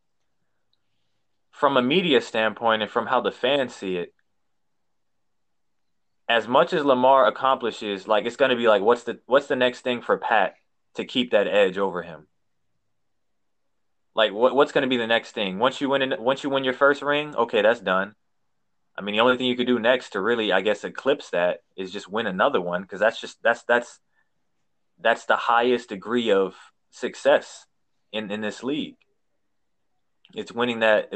from a media standpoint and from how the fans see it, as much as Lamar accomplishes, like it's going to be like, what's the next thing for Pat to keep that edge over him? Like what's going to be the next thing? Once you win your first ring, okay, that's done. I mean, the only thing you could do next to really, I guess, eclipse that is just win another one, because that's the highest degree of success in this league. It's winning that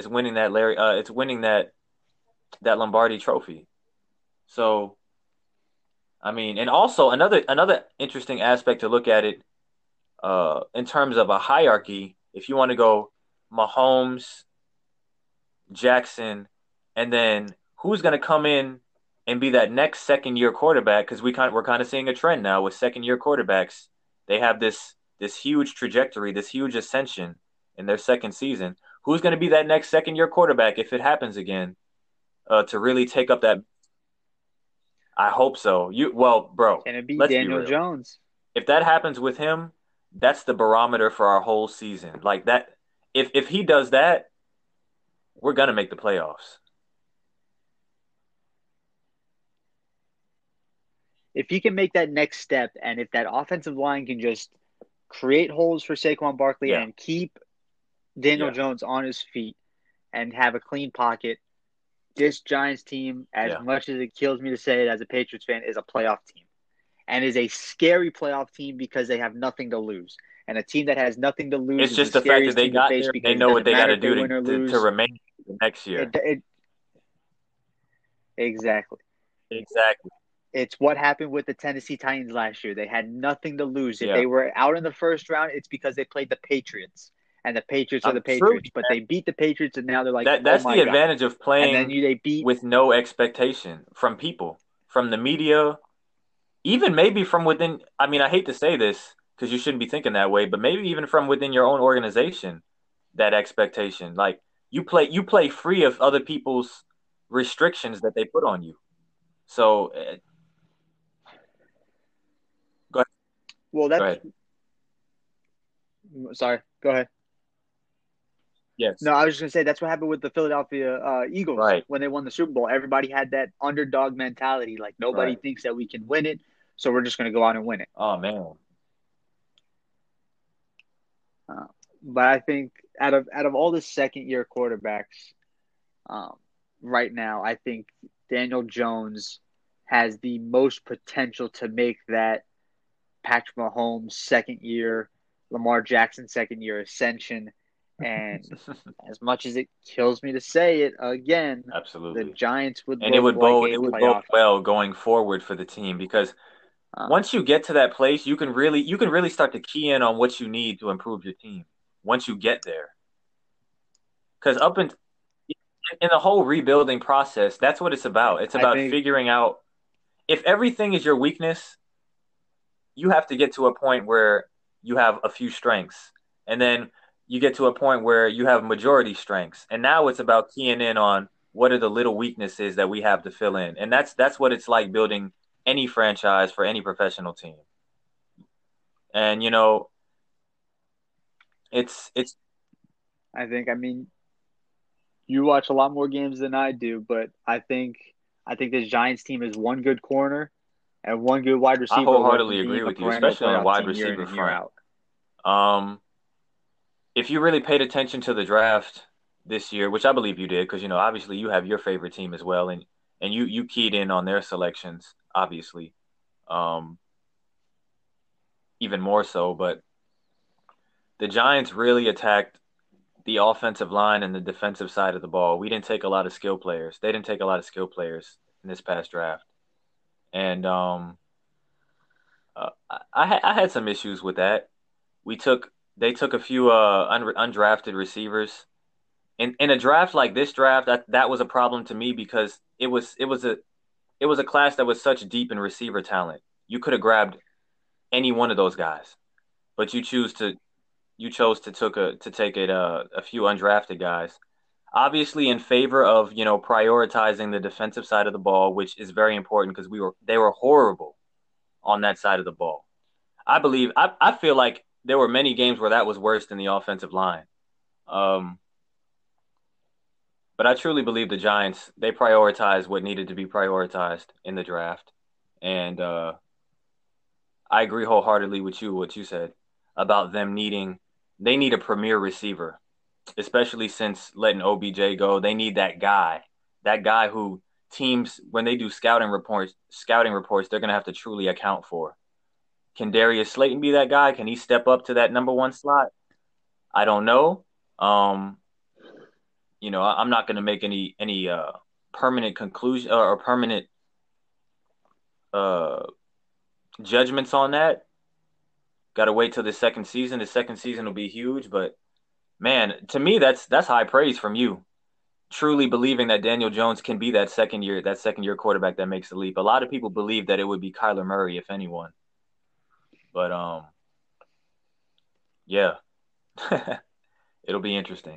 that Lombardi trophy. So, I mean, and also another interesting aspect to look at it in terms of a hierarchy. If you want to go Mahomes, Jackson, and then who's going to come in and be that next second year quarterback? Because we're kind of seeing a trend now with second year quarterbacks. They have this huge trajectory, this huge ascension in their second season. Who's going to be that next second year quarterback if it happens again to really take up that? I hope so. Bro, Can it be let's Daniel be real. Jones? If that happens with him, that's the barometer for our whole season. Like that, if he does that, we're gonna make the playoffs. If he can make that next step, and if that offensive line can just create holes for Saquon Barkley Yeah. and keep Daniel Yeah. Jones on his feet and have a clean pocket, this Giants team, as Yeah. much as it kills me to say it as a Patriots fan, is a playoff team. And is a scary playoff team because they have nothing to lose. And a team that has nothing to lose It's is just the the fact that scariest they team to got face there. because They it know what doesn't they got matter to if they do win or to lose. remain next year. Exactly. Exactly. It's what happened with the Tennessee Titans last year. They had nothing to lose. If Yeah. they were out in the first round, it's because they played the Patriots. And the Patriots are the True. Patriots. But they beat the Patriots, and now they're like, That's oh my the God. advantage of And playing then they beat with no expectation from people, from the media, even maybe from within. I mean, I hate to say this because you shouldn't be thinking that way, but maybe even from within your own organization, that expectation. Like you play free of other people's restrictions that they put on you. So go ahead. Well, Go that's ahead. sorry. Go ahead. Yes. No, I was just gonna say that's what happened with the Philadelphia Eagles Right. when they won the Super Bowl. Everybody had that underdog mentality, like nobody Right. thinks that we can win it, so we're just gonna go out and win it. Oh man. But I think out of all the second year quarterbacks, right now, I think Daniel Jones has the most potential to make that Patrick Mahomes second year, Lamar Jackson second year ascension. And as much as it kills me to say it again, the Absolutely. Giants would And it look would like bode a it would bode playoff. well going forward for the team, because once you get to that place, you can really start to key in on what you need to improve your team once you get there. Because in the whole rebuilding process, that's what it's about. It's I about think- figuring out if everything is your weakness, you have to get to a point where you have a few strengths. And then you get to a point where you have majority strengths. And now it's about keying in on what are the little weaknesses that we have to fill in. And that's what it's like building any franchise for any professional team. And it's I mean, you watch a lot more games than I do, but I think this Giants team is one good corner and one good wide receiver. I wholeheartedly away from agree being a with you, perennial especially on the playoff wide team year in receiver and year front. out. If you really paid attention to the draft this year, which I believe you did, because obviously you have your favorite team as well, and you keyed in on their selections, obviously, even more so. But the Giants really attacked the offensive line and the defensive side of the ball. We didn't take a lot of skill players. They didn't take a lot of skill players in this past draft, and I had some issues with that. They took a few undrafted receivers. In a draft like this draft, that was a problem to me because it was a class that was such deep in receiver talent. You could have grabbed any one of those guys, but you chose to take a few undrafted guys. Obviously, in favor of prioritizing the defensive side of the ball, which is very important because they were horrible on that side of the ball. I feel like there were many games where that was worse than the offensive line. But But I truly believe the Giants, they prioritized what needed to be prioritized in the draft. And I agree wholeheartedly with what you said about they need a premier receiver, especially since letting OBJ go. They need that guy who teams, when they do scouting reports, they're going to have to truly account for. Can Darius Slayton be that guy? Can he step up to that number one slot? I don't know. I'm not going to make any permanent conclusion or permanent judgments on that. Got to wait till the second season. The second season will be huge, but man, to me, that's high praise from you. Truly believing that Daniel Jones can be that second year quarterback that makes the leap. A lot of people believe that it would be Kyler Murray, if anyone. But yeah, it'll be interesting.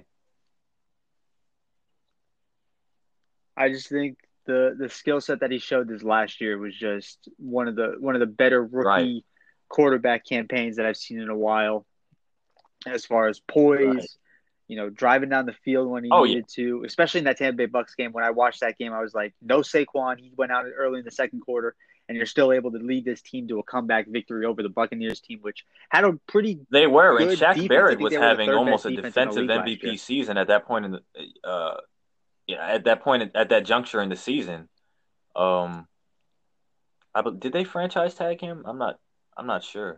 I just think the skill set that he showed this last year was just one of the better rookie quarterback campaigns that I've seen in a while. As far as poise, driving down the field when he needed to, especially in that Tampa Bay Bucks game. When I watched that game, I was like, no Saquon. He went out early in the second quarter, and you're still able to lead this team to a comeback victory over the Buccaneers team, which had a pretty They were, good and Shaq defense. Barrett I think was they were the having third almost best a defense in the defensive league last year. MVP season at that point at that juncture in the season. Did they franchise tag him? I'm not sure.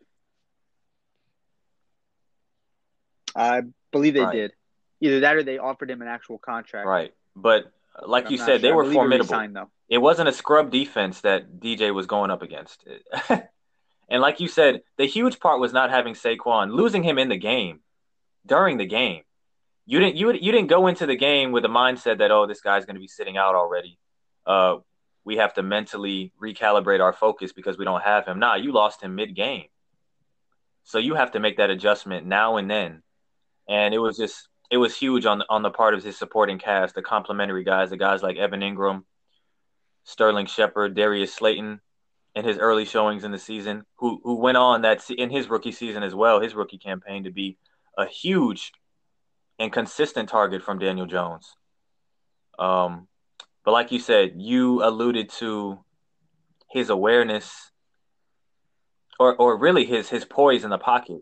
I believe they Right. did. Either that or they offered him an actual contract. Right. But like I'm you not said, they sure. I were believe he formidable. resigned, though. It wasn't a scrub defense that DJ was going up against. And like you said, the huge part was not having Saquon, losing him in the game, during the game. You didn't go into the game with the mindset that, this guy's going to be sitting out already. We have to mentally recalibrate our focus because we don't have him. Nah, you lost him mid-game. So you have to make that adjustment now and then. And it was huge on the part of his supporting cast, the complimentary guys, the guys like Evan Ingram, Sterling Shepard, Darius Slayton, in his early showings in the season, who went on in his rookie season as well, his rookie campaign, to be a huge and consistent target from Daniel Jones. But like you said, you alluded to his awareness or really his poise in the pocket.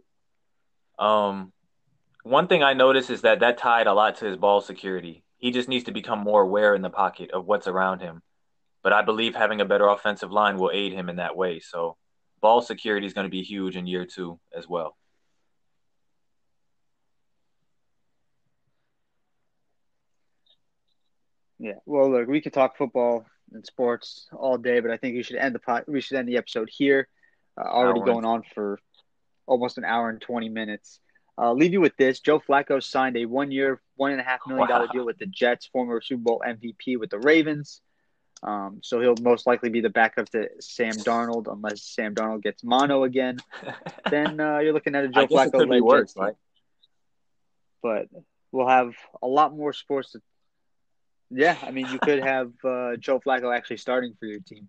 One thing I noticed is that tied a lot to his ball security. He just needs to become more aware in the pocket of what's around him. But I believe having a better offensive line will aid him in that way. So ball security is going to be huge in year 2 as well. Yeah. Well, look, we could talk football and sports all day, but I think we should end the episode here. Already going on for almost an hour and 20 minutes. I'll leave you with this. Joe Flacco signed a 1-year, $1.5 million deal with the Jets, former Super Bowl MVP with the Ravens. So he'll most likely be the backup to Sam Darnold, unless Sam Darnold gets mono again. Then you're looking at a Joe Flacco-led Jets team. Right? But we'll have a lot more sports. Yeah, I mean, you could have Joe Flacco actually starting for your team.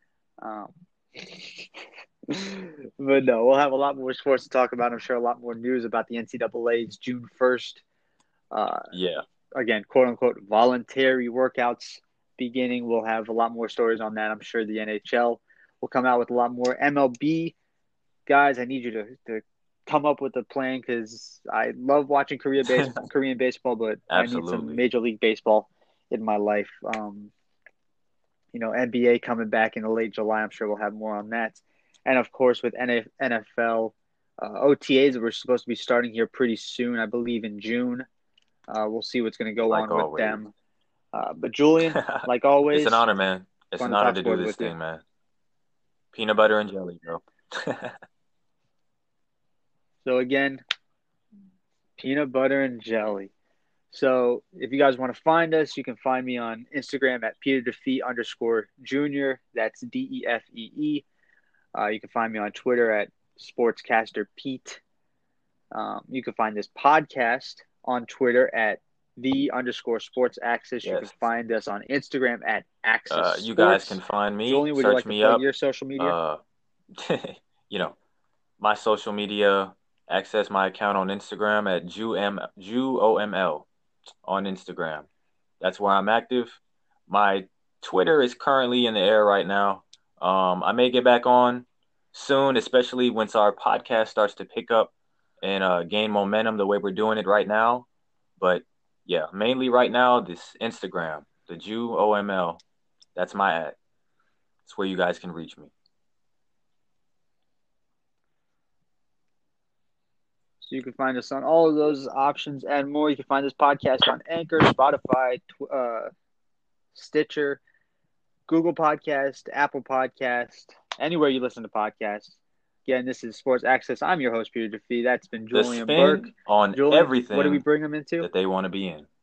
But no, we'll have a lot more sports to talk about. I'm sure a lot more news about the NCAA's June 1st. Again, quote unquote, voluntary workouts beginning. We'll have a lot more stories on that. I'm sure the NHL will come out with a lot more. MLB, guys, I need you to come up with a plan because I love watching Korean baseball, but Absolutely. I need some Major League Baseball in my life. NBA coming back in late July. I'm sure we'll have more on that. And, of course, with NFL, OTAs were supposed to be starting here pretty soon, I believe in June. We'll see what's going to go on with them. But, Julian, like always. It's an honor, man. It's an honor to do this thing, man. Peanut butter and jelly, bro. So, again, peanut butter and jelly. So, if you guys want to find us, you can find me on Instagram at PeterDefeat_Jr. That's DEFEE. You can find me on Twitter at SportscasterPete. You can find this podcast on Twitter at _SportsAxis. You can find us on Instagram at Axis. You guys can find me. Julian, would search you like me to plug up. Your social media? My social media. Access my account on Instagram at JewOML on Instagram. That's where I'm active. My Twitter is currently in the air right now. I may get back on soon, especially once our podcast starts to pick up and gain momentum the way we're doing it right now. But yeah, mainly right now, this Instagram, the Jew OML. That's my ad. That's where you guys can reach me. So you can find us on all of those options and more. You can find this podcast on Anchor, Spotify, Stitcher, Google Podcast, Apple Podcast, anywhere you listen to podcasts. Again, this is Sports Access. I'm your host, Peter Defee. That's been The Julian spin Burke. on Julian, everything what did we bring him into? that they want to be in.